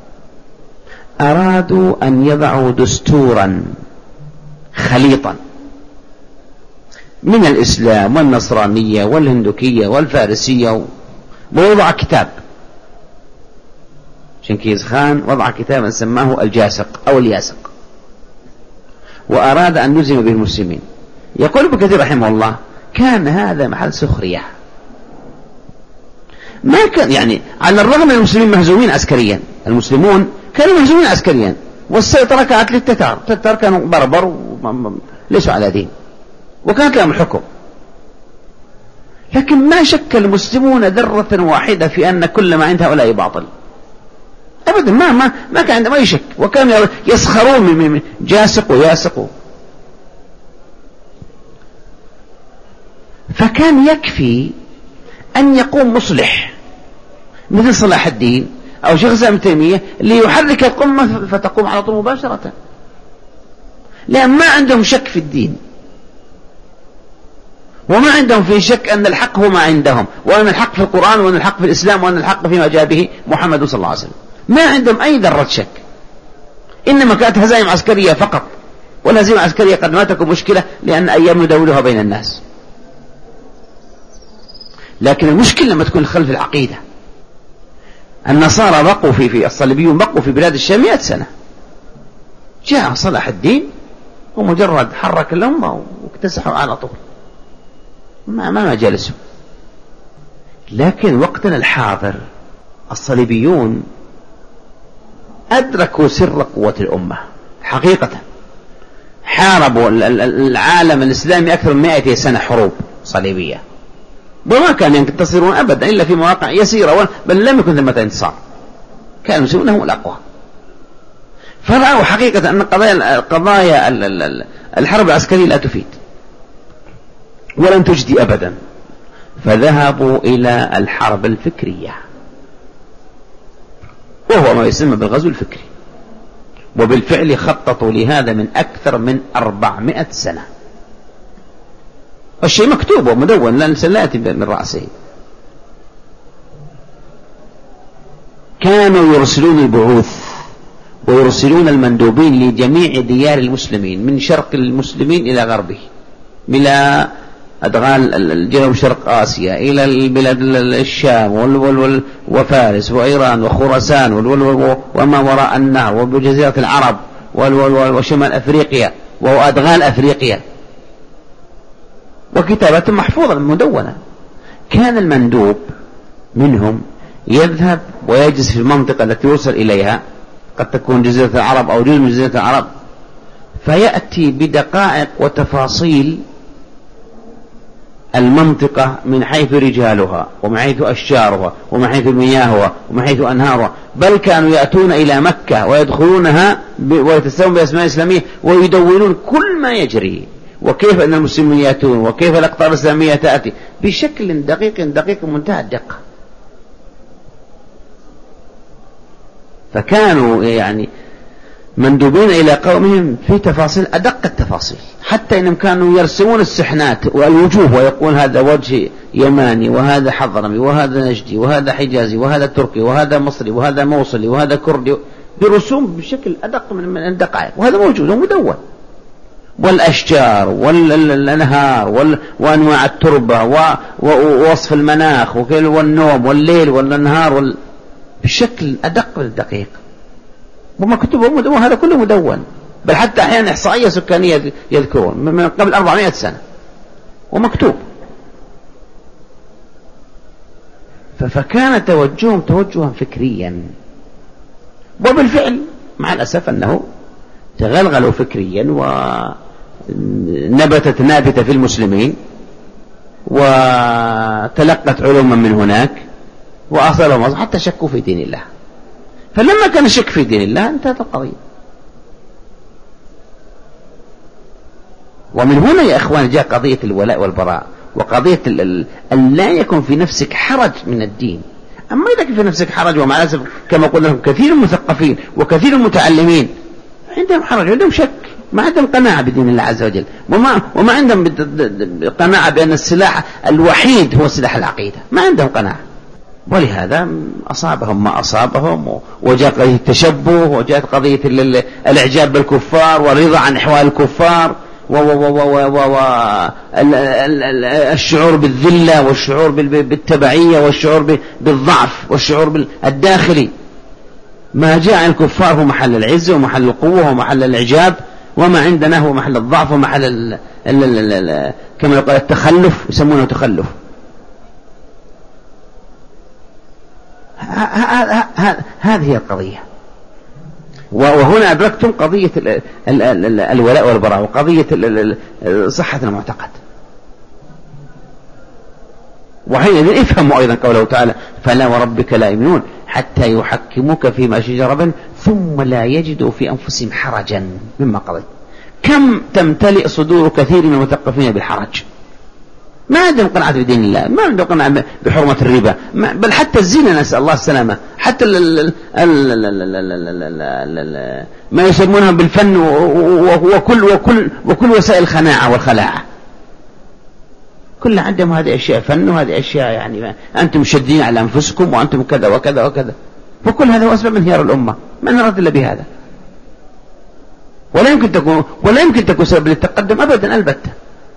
أرادوا أن يضعوا دستورا خليطا من الإسلام والنصرانية والهندوكية والفارسية، ووضع كتاب. شنكيز خان وضع كتابا سماه الجاسق أو الياسق، وأراد أن يلزم به المسلمين. يقول ابن كثير رحمه الله: كان هذا محل سخرية. ما كان يعني على الرغم من المسلمين مهزومين عسكريا، المسلمون كانوا مهزومين عسكريا، والسيطرة كانت للتتار. التتار كانوا بربر ليسوا على دين، وكانت لهم الحكم، لكن ما شك المسلمون ذرة واحدة في أن كل ما عند هؤلاء باطل أبدا. ما كان عندهم أي شك، وكانوا يسخرون من جاسق وياسق. فكان يكفي أن يقوم مصلح مثل صلاح الدين أو شيخ الإسلام ابن تيمية ليحرك القمة فتقوم على طول مباشرة، لأن ما عندهم شك في الدين، وما عندهم في شك أن الحق هو ما عندهم، وأن الحق في القرآن، وأن الحق في الإسلام، وأن الحق فيما جاء به محمد صلى الله عليه وسلم. ما عندهم أي ذرة شك، إنما كانت هزائم عسكرية فقط، والهزيمة العسكرية قد ما تكون مشكلة لأن أيام نداولها بين الناس. لكن المشكلة لما تكون خلف العقيدة. النصارى بقوا في الصليبيون بقوا في بلاد الشام 100 سنة، جاء صلاح الدين ومجرد حرك الأمة واكتسحوا على طول، ما جلسوا. لكن وقتنا الحاضر الصليبيون أدركوا سر قوة الأمة حقيقة، حاربوا العالم الإسلامي أكثر من 200 سنة حروب صليبية، وما كان ينتصرون أبدا إلا في مواقع يسيرة، بل لم يكن ثمة انتصار، كانوا يسمون هم الأقوى. فرأوا حقيقة أن قضايا الحرب العسكرية لا تفيد ولن تجدي أبدا، فذهبوا إلى الحرب الفكرية، وهو ما يسمى بالغزو الفكري. وبالفعل خططوا لهذا من أكثر من 400 سنة، الشيء مكتوب ومدون لا يأتي من رأسه. كانوا يرسلون البعوث ويرسلون المندوبين لجميع ديار المسلمين من شرق المسلمين إلى غربه، إلى أدغال جنوب شرق آسيا، إلى البلاد الشام وفارس وإيران وخراسان وما وراء النهر وبجزيرة العرب وشمال أفريقيا وأدغال أفريقيا، وكتابات محفوظة مدونة. كان المندوب منهم يذهب ويجلس في المنطقة التي يوصل إليها، قد تكون جزيرة العرب أو جزء من جزيرة العرب، فيأتي بدقائق وتفاصيل المنطقة من حيث رجالها ومن حيث أشجارها ومن حيث مياهها ومن حيث أنهارها. بل كانوا يأتون إلى مكة ويدخلونها ويتسمون بأسماء إسلامية ويدونون كل ما يجري، وكيف أن المسلمين يأتون، وكيف الأقطار الإسلامية تأتي، بشكل دقيق منتهى الدقة. فكانوا يعني مندوبين إلى قومهم في تفاصيل أدق التفاصيل، حتى إنهم كانوا يرسمون السحنات والوجوه ويقول هذا وجه يماني، وهذا حضرمي، وهذا نجدي، وهذا حجازي، وهذا تركي، وهذا مصري، وهذا موصلي، وهذا كردي، برسوم بشكل أدق من الدقائق، وهذا موجود ومدون. والأشجار والأنهار وأنواع التربة ووصف المناخ والنوم والليل والنهار بشكل أدق من الدقيق. ومكتوب ومدون، هذا كله مدون، بل حتى أحيانا إحصائية سكانية يذكرون من قبل 400 سنة ومكتوب. فكان توجههم توجها فكريا، وبالفعل مع الأسف أنه تغلغلوا فكريا ونبتت نابتة في المسلمين وتلقت علوما من هناك وأصلهم حتى شكوا في دين الله. فلما كان الشك في دين الله انتهت القضية. ومن هنا يا إخوان جاء قضية الولاء والبراء، وقضية أن لا يكون في نفسك حرج من الدين. أما إذا كان في نفسك حرج، ومع الأسف كما قلنا لكم كثير المثقفين وكثير المتعلمين عندهم حرج، عندهم شك، ما عندهم قناعة بدين الله عز وجل، وما عندهم قناعة بأن السلاح الوحيد هو سلاح العقيدة، ما عندهم قناعة. ولهذا أصابهم ما أصابهم، وجاء قضية التشبه، وجاءت قضية الإعجاب بالكفار والرضا عن أحوال الكفار، والشعور بالذلة، والشعور بالتبعية، والشعور بالضعف، والشعور الداخلي. ما جاء الكفار هو محل العزة ومحل القوة ومحل الإعجاب، وما عندنا هو محل الضعف ومحل كما يقول التخلف، يسمونه تخلف. هذه هي القضية. وهنا أدركتم قضية الولاء والبراء، وقضية صحة المعتقد. وحينئذ افهموا أيضا قوله تعالى: فلا وربك لا يؤمنون حتى يحكموك فيما شجر بينهم ثم لا يجدوا في أنفسهم حرجا مما قضيت. كم تمتلئ صدور كثير من المثقفين بالحرج، ما عندهم قناعة بدين الله، ما عندهم قناعة بحرمة الربا، بل حتى الزنا نسأل الله السلامة، حتى ما يسمونها بالفن وكل وسائل الخناعة والخلاعة، كل عندهم هذه أشياء فن، وهذه أشياء يعني أنتم شدين على أنفسكم وأنتم كذا وكذا وكذا. وكل هذا هو أسباب انهيار الأمة، ما نرد إلا بهذا. ولا يمكن تكون سبب للتقدم أبدا البتة.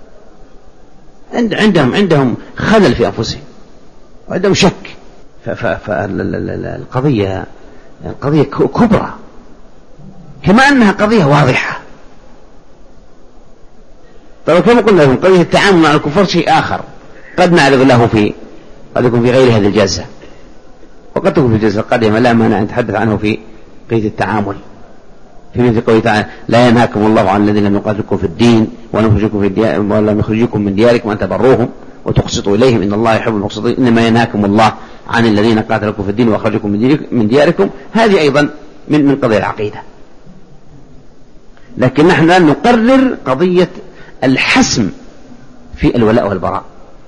عندهم خلل في أنفسهم وعندهم شك. فالقضية كبرى، كما أنها قضية واضحة. طبعا كما قلنا لكم قضية التعامل مع الكفار شيء آخر، قد نعرض له قد يكون في غير هذه الجلسة، وقد تكون في الجلسة القادمة لا مانع أن نتحدث عنه في قضية التعامل، في مثل قوله تعالى: لا ينهاكم الله عن الذين لم يقاتلوكم في الدين ولم يخرجوكم من دياركم أن تبروهم وتقسطوا إليهم إن الله يحب المقسطين إنما ينهاكم الله عن الذين قاتلوكم في الدين وأخرجوكم من دياركم. هذه أيضا من قضية العقيدة. لكن نحن الآن نقرر قضية الحسم في الولاء والبراء.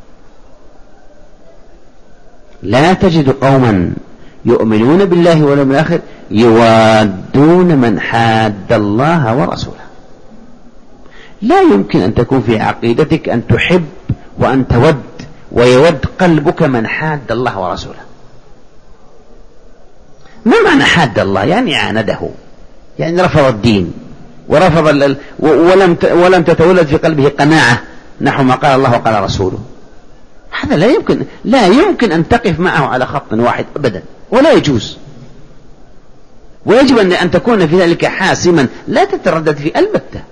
لا تجد قوما يؤمنون بالله واليوم الآخر يوادون من حاد الله ورسوله. لا يمكن أن تكون في عقيدتك أن تحب وأن تود ويود قلبك من حاد الله ورسوله. ما معنى حاد الله؟ يعني عانده، يعني رفض الدين ورفض ولم تتولد في قلبه قناعة نحو ما قال الله وقال رسوله. هذا لا يمكن أن تقف معه على خط واحد أبدا، ولا يجوز. ويجب أن تكون في ذلك حاسما، لا تتردد في البتة،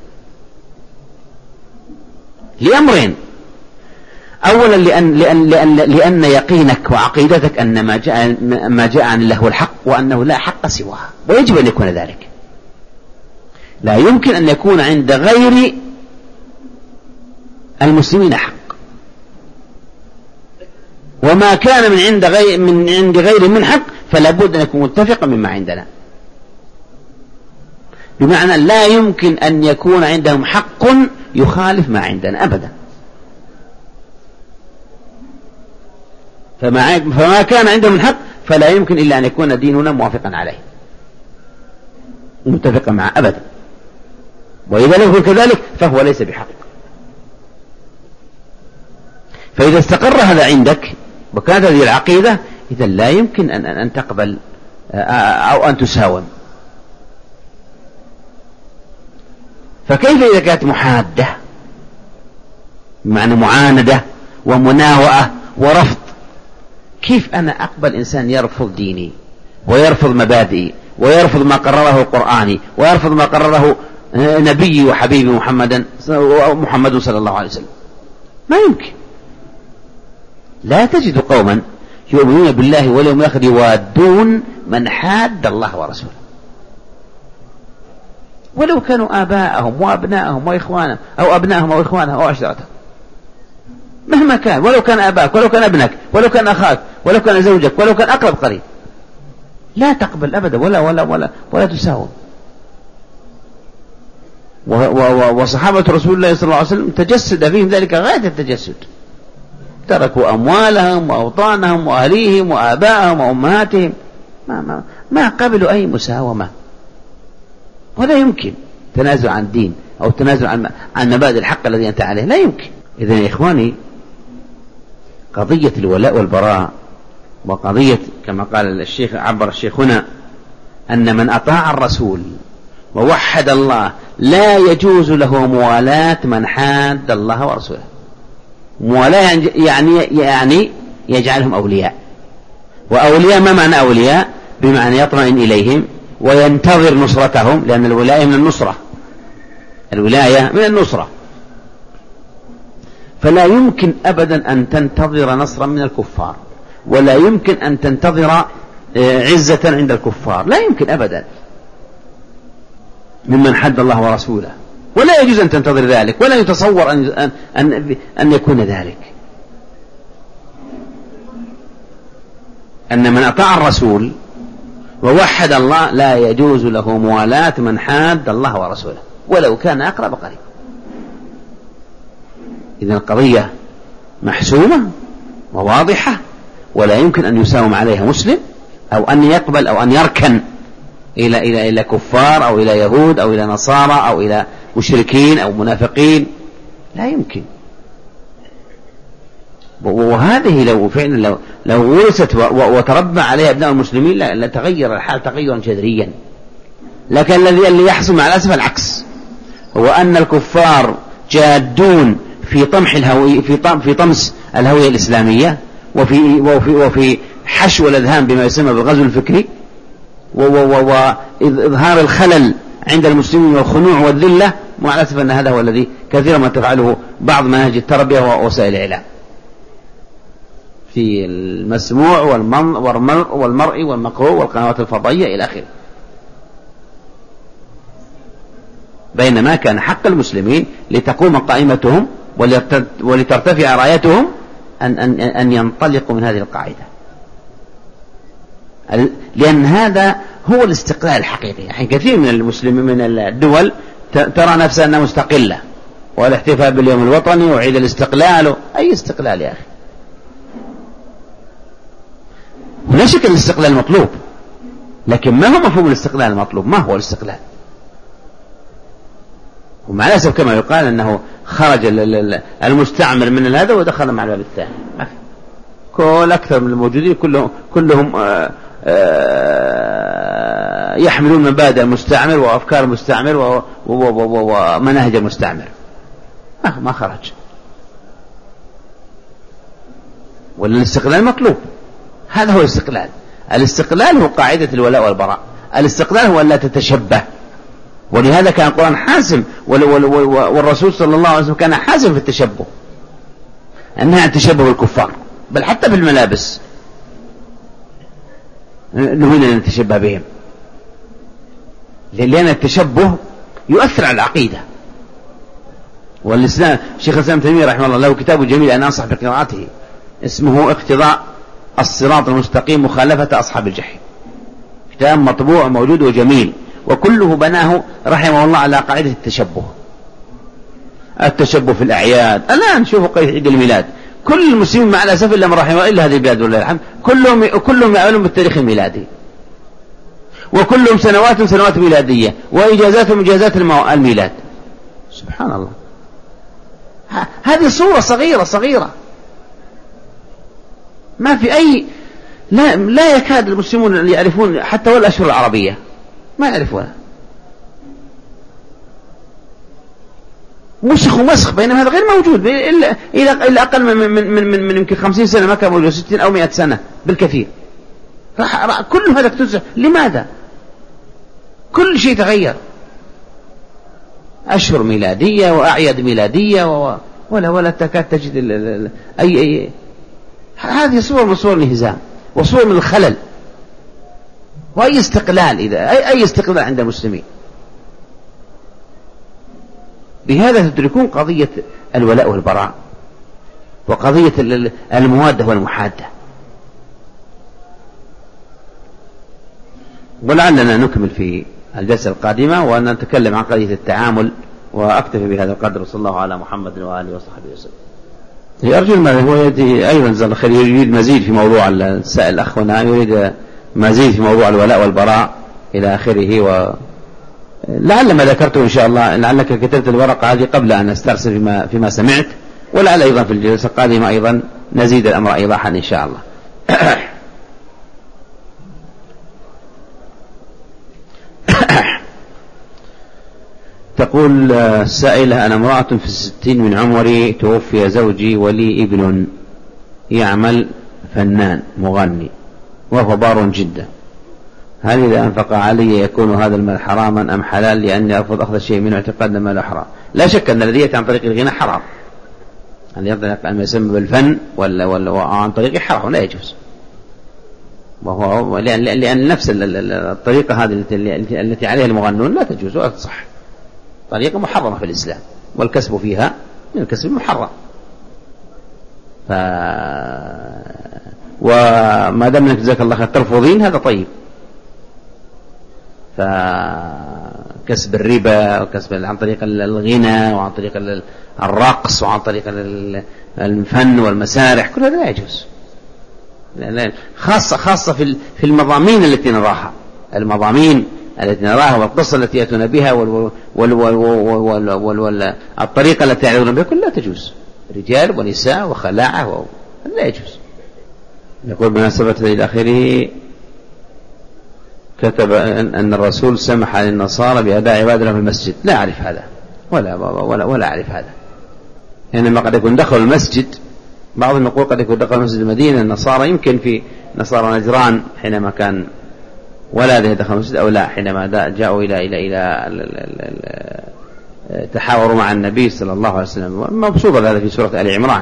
لأمرين: أولا لأن يقينك وعقيدتك أن ما جاء عن الله الحق، وأنه لا حق سواها، ويجب أن يكون ذلك. لا يمكن أن يكون عند غير المسلمين حق، وما كان من عند غير من حق فلا بد أن يكون متفقا مما عندنا. بمعنى لا يمكن أن يكون عندهم حق يخالف ما عندنا أبدا. فما كان عندهم الحق فلا يمكن إلا أن يكون ديننا موافقا عليه متفقا معه أبدا. وإذا لم يكن كذلك فهو ليس بحق. فإذا استقر هذا عندك وكانت هذه العقيدة، إذا لا يمكن أن تقبل أو أن تساوم. فكيف إذا كانت محادة، معنى معاندة ومناوئة ورفض؟ كيف أنا أقبل إنسان يرفض ديني ويرفض مبادئي ويرفض ما قرره قرآني ويرفض ما قرره نبي وحبيبي محمد صلى الله عليه وسلم؟ ما يمكن. لا تجد قوما يؤمنون بالله واليوم الآخر يوادون من حاد الله ورسوله، ولو كانوا آباءهم وأبناءهم وإخوانهم أو أبناءهم أو إخوانهم أو عشيرتهم، مهما كان، ولو كان أباك ولو كان ابنك ولو كان أخاك ولو كان زوجك ولو كان أقرب قريب، لا تقبل أبدا ولا تساوم. وصحابة رسول الله صلى الله عليه وسلم تجسد فيهم ذلك غاية التجسد، تركوا أموالهم وأوطانهم وأهليهم وآبائهم وأمهاتهم، ما قبلوا أي مساومة، ولا يمكن تنازل عن الدين أو تنازل عن مبادئ الحق الذي أنت عليه، لا يمكن. إذن يا إخواني، قضية الولاء والبراء وقضية كما قال الشيخ عبر الشيخ هنا أن من أطاع الرسول ووحد الله لا يجوز له موالاة من حاد الله ورسوله. موالاة يعني يجعلهم أولياء، وأولياء ما معنى أولياء؟ بمعنى يطمئن إليهم وينتظر نصرتهم، لأن الولاية من النصرة، الولاية من النصرة، فلا يمكن أبدا أن تنتظر نصرا من الكفار، ولا يمكن أن تنتظر عزة عند الكفار، لا يمكن أبدا ممن حد الله ورسوله، ولا يجوز أن تنتظر ذلك، ولا يتصور أن يكون ذلك. أن من أطاع الرسول ووحد الله لا يجوز له موالاة من حاد الله ورسوله ولو كان أقرب قريب. إذن القضية محسومة وواضحة، ولا يمكن أن يساوم عليها مسلم أو أن يقبل أو أن يركن إلى كفار أو إلى يهود أو إلى نصارى أو إلى مشركين أو منافقين، لا يمكن. وهذه لو فعلا لو ورثت وتربى عليها أبناء المسلمين لتغير الحال تغيرا جذريا. لكن الذي يحصل مع الأسف العكس، هو أن الكفار جادون في طمح الهوية، في طمس الهوية الإسلامية، وفي حشو الأذهان بما يسمى بالغزو الفكري، وإظهار الخلل عند المسلمين والخنوع والذلة. مع الأسف أن هذا هو الذي كثيرا ما تفعله بعض مناهج التربية ووسائل الإعلام في المسموع والمرئي والمقروء والقنوات الفضائية إلى آخره، بينما كان حق المسلمين لتقوم قائمتهم ولترتفع رايتهم أن ينطلقوا من هذه القاعدة، لأن هذا هو الاستقلال الحقيقي. يعني كثير من المسلمين من الدول ترى نفسها أنها مستقلة، والاحتفال باليوم الوطني وعيد الاستقلال، أي استقلال يا أخي؟ ولا شك أن الاستقلال مطلوب، لكن ما هو مفهوم الاستقلال المطلوب؟ ما هو الاستقلال؟ ومع الأسف كما يقال أنه خرج المستعمر من هذا ودخل مع الباب الثاني. كل أكثر من الموجودين كلهم يحملون مبادئ المستعمر وأفكار المستعمر ومناهج المستعمر، ما خرج. والاستقلال مطلوب، هذا هو الاستقلال. الاستقلال هو قاعدة الولاء والبراء. الاستقلال هو أن لا تتشبه، ولهذا كان القرآن حاسم، والرسول صلى الله عليه وسلم كان حاسم في التشبه، أنها تشبه بالكفار، بل حتى في الملابس نهينا أن نتشبه بهم، لأن التشبه يؤثر على العقيدة. والإسلام شيخ الإسلام تيمية رحمه الله له كتاب جميل أنا أنصح بقراءته، اسمه اقتضاء الصراط المستقيم مخالفة أصحاب الجحيم، كتاب مطبوع موجود وجميل، وكله بناه رحمه الله على قاعدة التشبه في الأعياد. الآن شوفوا عيد الميلاد، كل المسلمين مع الأسف إلا من رحمه إلا هذه البلاد والله الحمد كلهم يعملون بالتاريخ الميلادي، وكلهم سنوات ميلادية، وإجازاتهم إجازات الميلاد. سبحان الله، هذه صورة صغيرة ما في أي لا يكاد المسلمون يعرفون حتى والأشهر العربية ما يعرفونها، مسخ بينما هذا غير موجود إلى أقل من يمكن 50 سنة ما كان موجود، 60 أو 100 سنة بالكثير. كل هذا اكتسب. لماذا؟ كل شيء تغير، أشهر ميلادية وأعياد ميلادية ولا تكاد تجد أي هذه صور من صور الانهزام وصور من الخلل، وأي استقلال أي استقلال عند المسلمين. بهذا تدركون قضية الولاء والبراء وقضية الموادة والمحادة. ولعلنا نكمل في الجلسة القادمة وأن نتكلم عن قضية التعامل، وأكتفي بهذا القدر. صلى الله على محمد وآله وصحبه وسلم. يرجو هو أيضا جزاه الله خير يريد مزيد في موضوع السائل الأخ هنا، يريد مزيد في موضوع الولاء والبراء إلى آخره. ولعل ما ذكرته إن شاء الله، لعلك كتبت الورقة هذه قبل أن أسترسل فيما سمعت، ولعل أيضا في الجلسة القادمة أيضا نزيد الأمر إيضاحا إن شاء الله. تقول السائلة: أنا امرأة في 60 من عمري، توفي زوجي ولي ابن يعمل فنان مغني وهو بار جدا، هل إذا أنفق علي يكون هذا المال حراما أم حلال؟ لأني أرفض أخذ شيء منه اعتقادا ما له حرام. لا شك أن الذي يأتي عن طريق الغنى حرام، أن ينطلق ما يسمى بالفن ولا عن طريق حرام لا يجوز، وهو لأن نفس الطريقة هذه التي عليها المغنون لا تجوز ولا تصح، طريقة محرمة في الإسلام، والكسب فيها من الكسب المحرم. وما دام انك جزاك الله خير ترفضين هذا طيب. فكسب الربا وكسب عن طريق الغنى وعن طريق الرقص وعن طريق الفن والمسارح كل هذا لا يجوز، خاصة في المضامين التي نراها، المضامين التي نراها والقصة التي يأتون بها والطريقة التي يعرضون بها كلها تجوز، رجال ونساء وخلاعة لا يجوز. يقول بمناسبة إلى آخره: كتب أن الرسول سمح للنصارى بأداء عبادة في المسجد. لا أعرف هذا ولا أعرف هذا، إنما قد يكون دخل المسجد، بعضهم يقول قد يكون دخل مسجد المدينة النصارى، يمكن في نصارى نجران حينما كان ولا دخل المسجد، أو لا حينما جاءوا إلى تحاوروا مع النبي صلى الله عليه وسلم. مبسوط هذا في سورة آل عمران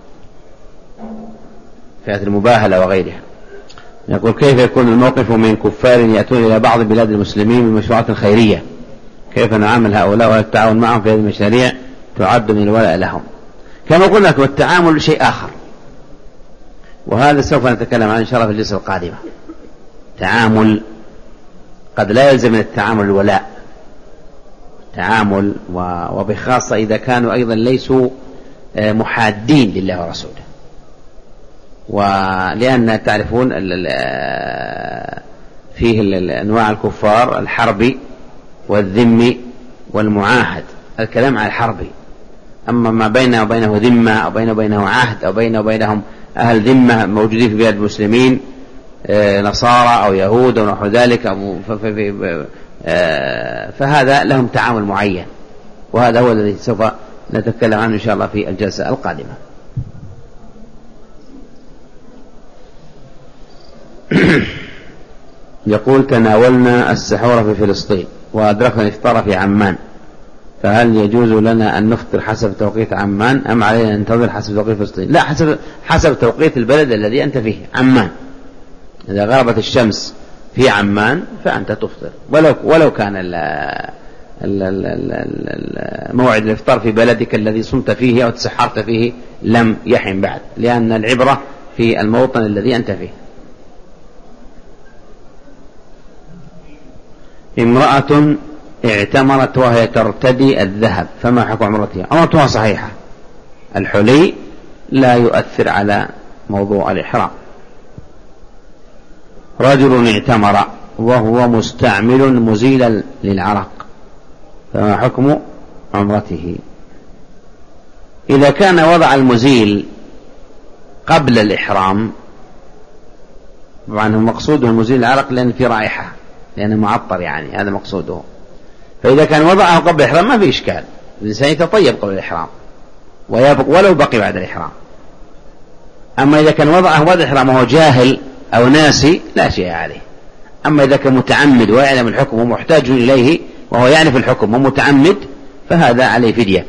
في آية المباهلة وغيرها. يقول: كيف يكون الموقف من كفار يأتون إلى بعض بلاد المسلمين بمشروعات خيرية؟ كيف نعامل هؤلاء والتعاون معهم في هذه المشاريع تعد من الولاء لهم؟ كما قلنا لكم التعامل شيء آخر، وهذا سوف نتكلم عنه إن شاء الله في الجلسة القادمة. تعامل قد لا يلزم من التعامل الولاء، تعامل وبخاصة إذا كانوا أيضا ليسوا محادين لله ورسوله، ولأن تعرفون فيه أنواع الكفار: الحربي والذمي والمعاهد. الكلام عن الحربي، أما ما بينه وبينه ذمة أو بينه وبينه عهد أو بينه وبينهم أهل ذمة موجودين في بلاد المسلمين، نصارى أو يهود أو نحو ذلك، فهذا لهم تعامل معين، وهذا هو الذي سوف نتكلم عنه إن شاء الله في الجلسة القادمة. يقول: تناولنا السحور في فلسطين وأدركنا الإفطار في عمان، فهل يجوز لنا أن نفطر حسب توقيت عمان أم علينا أن ننتظر حسب توقيت فلسطين؟ لا، حسب توقيت البلد الذي أنت فيه، عمان. إذا غربت الشمس في عمان فأنت تفطر، ولو كان موعد الإفطار في بلدك الذي صمت فيه أو تسحرت فيه لم يحن بعد، لأن العبرة في الموطن الذي أنت فيه. امرأة اعتمرت وهي ترتدي الذهب، فما حكم عمرتها؟ عمرتها صحيحة، الحلي لا يؤثر على موضوع الإحرام. رجل اعتمر وهو مستعمل مزيلا للعرق، فما حكم عمرته؟ إذا كان وضع المزيل قبل الإحرام، طبعا مقصوده المزيل العرق لأن في رائحة، لأنه معطر، يعني هذا مقصوده. فإذا كان وضعه قبل الإحرام ما في إشكال، الإنسان يتطيب قبل الإحرام ولو بقي بعد الإحرام. أما إذا كان وضعه بعد الإحرام وهو جاهل أو ناسي لا شيء عليه. أما إذا كان متعمد ويعلم الحكم ومحتاج إليه وهو يعرف الحكم ومتعمد فهذا عليه فدية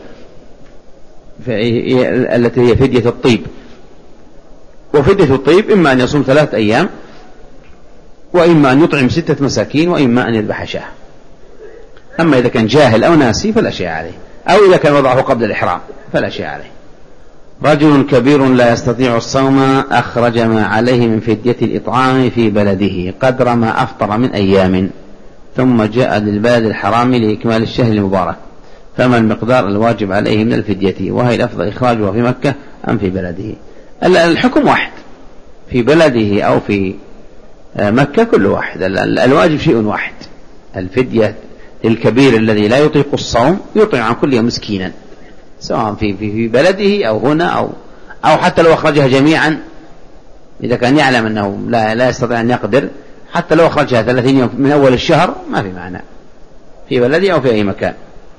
التي هي فدية الطيب. وفدية الطيب إما أن يصوم 3 أيام، وإما أن يطعم 6 مساكين، وإما أن يذبح شاة. أما إذا كان جاهل أو ناسي فلا شيء عليه، أو إذا كان وضعه قبل الإحرام فلا شيء عليه. رجل كبير لا يستطيع الصوم أخرج ما عليه من فدية الإطعام في بلده قدر ما أفطر من أيام، ثم جاء للبلد الحرام لإكمال الشهر المبارك، فما المقدار الواجب عليه من الفدية؟ وهي الأفضل إخراجها في مكة أم في بلده؟ الحكم واحد في بلده أو في مكة، كل واحد. الواجب شيء واحد. الفدية للكبير الذي لا يطيق الصوم يطعم عن كل يوم مسكينا، سواء في بلده أو هنا أو حتى لو أخرجها جميعا، إذا كان يعلم أنه لا يستطيع أن يقدر، حتى لو أخرجها 30 يوم من أول الشهر ما في معنى، في بلده أو في أي مكان.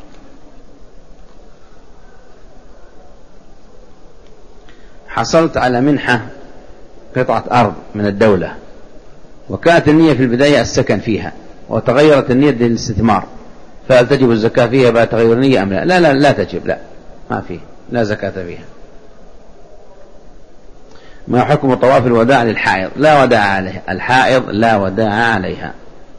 حصلت على منحة قطعة أرض من الدولة، وكانت النية في البداية السكن فيها، وتغيرت النية للاستثمار، فهل تجب الزكاة فيها بعد تغير النية أم لا؟ لا تجب، لا ما فيه، لا زكاة فيها. ما حكم طواف الوداع للحائض؟ لا وداع عليها، الحائض لا وداع عليها.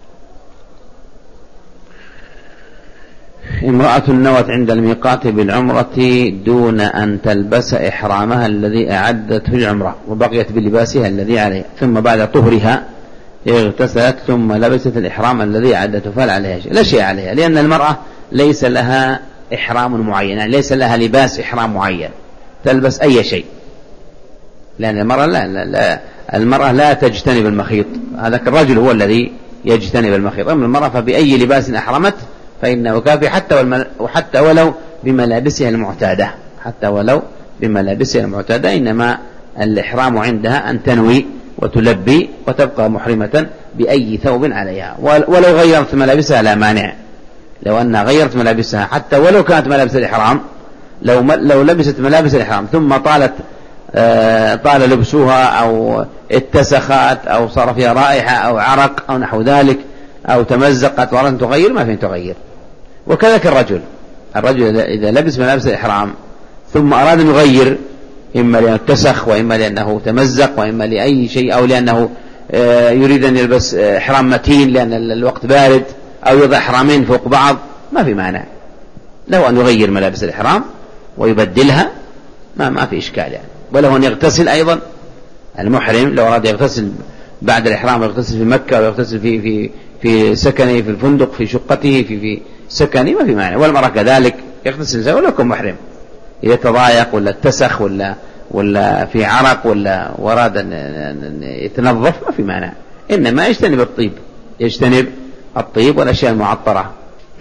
امرأة نوت عند الميقات بالعمرة دون أن تلبس إحرامها الذي أعدته العمرة، وبقيت بلباسها الذي عليها، ثم بعد طهرها اغتسلت ثم لبست الإحرام الذي أعدته، فهل عليها شيء؟ لا شيء عليها، لأن المرأة ليس لها إحرام معين، يعني ليس لها لباس إحرام معين تلبس أي شيء، لأن المرأة لا تجتنب المخيط، هذا الرجل هو الذي يجتنب المخيط. أما المرأة فبأي لباس أحرمت فإنه كافي، حتى ولو بملابسها المعتادة، حتى ولو بملابسها المعتادة، إنما الإحرام عندها أن تنوي وتلبي وتبقى محرمة بأي ثوب عليها. ولو غيرت ملابسها لا مانع، لو أنها غيرت ملابسها حتى ولو كانت ملابس الإحرام، لو لبست ملابس الإحرام ثم طال لبسها أو اتسخت أو صار فيها رائحة أو عرق أو نحو ذلك أو تمزقت وأردت تغير، ما فين تغير. وكذلك الرجل إذا لبس ملابس الإحرام ثم أراد أن يغير، إما لأنه اتسخ، وإما لأنه تمزق، وإما لأي شيء، أو لأنه يريد أن يلبس إحرام متين لأن الوقت بارد، أو يضع إحرامين فوق بعض، ما في مانع له أن يغير ملابس الإحرام ويبدلها، ما في إشكال يعني. وله أن يغتسل أيضا، المحرم لو أراد يغتسل بعد الإحرام يغتسل في مكة ويغتسل في سكنه في الفندق في شقته في سكنه، ما في مانع. والمرأة كذلك يغتسل ولو يكون محرم، إذا تضايق ولا اتسخ ولا في عرق ولا وراد أن يتنظف ما في مانع، إنما يجتنب الطيب والأشياء المعطرة.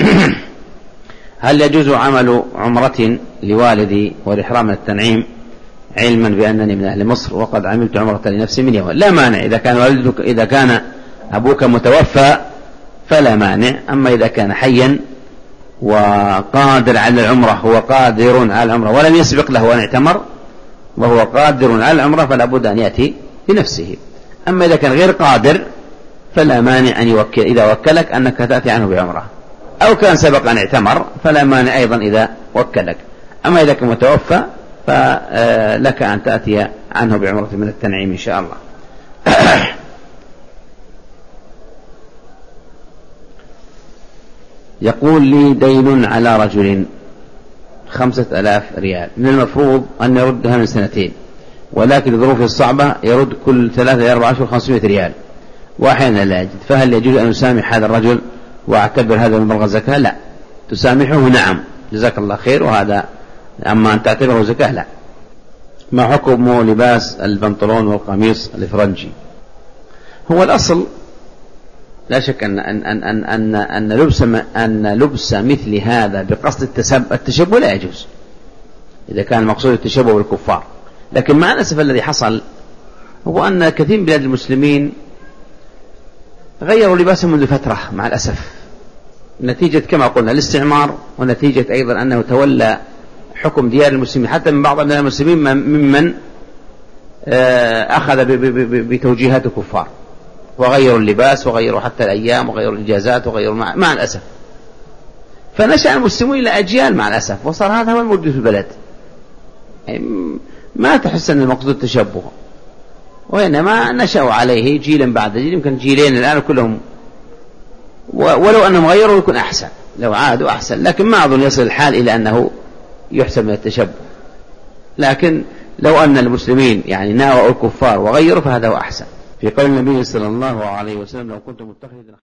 هل يجوز عمل عمرة لوالدي والإحرام من التنعيم علما بأنني من أهل مصر وقد عملت عمرة لنفسي من يوم؟ لا مانع، إذا كان أبوك متوفى فلا مانع. أما إذا كان حيا وقادر على العمرة، هو قادر على العمرة ولم يسبق له أن اعتمر وهو قادر على العمرة، فلا بد أن يأتي بنفسه. أما إذا كان غير قادر فلا مانع أن يوكل، إذا وكلك أنك تأتي عنه بعمرة، أو كان سبق أن اعتمر فلا مانع أيضا إذا وكلك. أما إذا كان متوفى فلك أن تأتي عنه بعمرة من التنعيم إن شاء الله. يقول لي دين على رجل 5000 ريال، من المفروض أن يردها من 2 سنين، ولكن الظروف الصعبة يرد كل 3 إلى 4 أشهر 500 ريال، وأحيانا لا يجد، فهل يجوز أن يسامح هذا الرجل وأعتبر هذا المبلغ زكاة؟ لا، تسامحه نعم، جزاك الله خير، وهذا. أما أن تعتبره زكاة لا. ما حكم لباس البنطلون والقميص الإفرنجي؟ هو الأصل لا شك أن لبس مثل هذا بقصد التشبه لا يجوز، إذا كان المقصود التشبه بالكفار. لكن مع الأسف الذي حصل هو أن كثير من بلاد المسلمين غيروا لباسهم منذ فترة مع الأسف، نتيجة كما قلنا الاستعمار، ونتيجة أيضا أنه تولى حكم ديار المسلمين حتى من بعض المسلمين ممن أخذ بتوجيهات الكفار، وغيروا اللباس وغيروا حتى الأيام وغيروا الإجازات وغيروا مع الأسف. فنشأ المسلمون إلى أجيال مع الأسف، وصار هذا هو الموجود في البلد. ما تحس أن المقصود التشبه، وإنما نشأوا عليه جيلا بعد جيل، يمكن جيلين الآن كلهم، ولو أنهم غيروا يكون أحسن، لو عادوا أحسن، لكن ما أظن يصل الحال إلى أنه يحسب من التشبه. لكن لو أن المسلمين يعني ناووا الكفار وغيروا فهذا هو أحسن. في قول النبي صلى الله عليه وسلم: لو كنت متخذا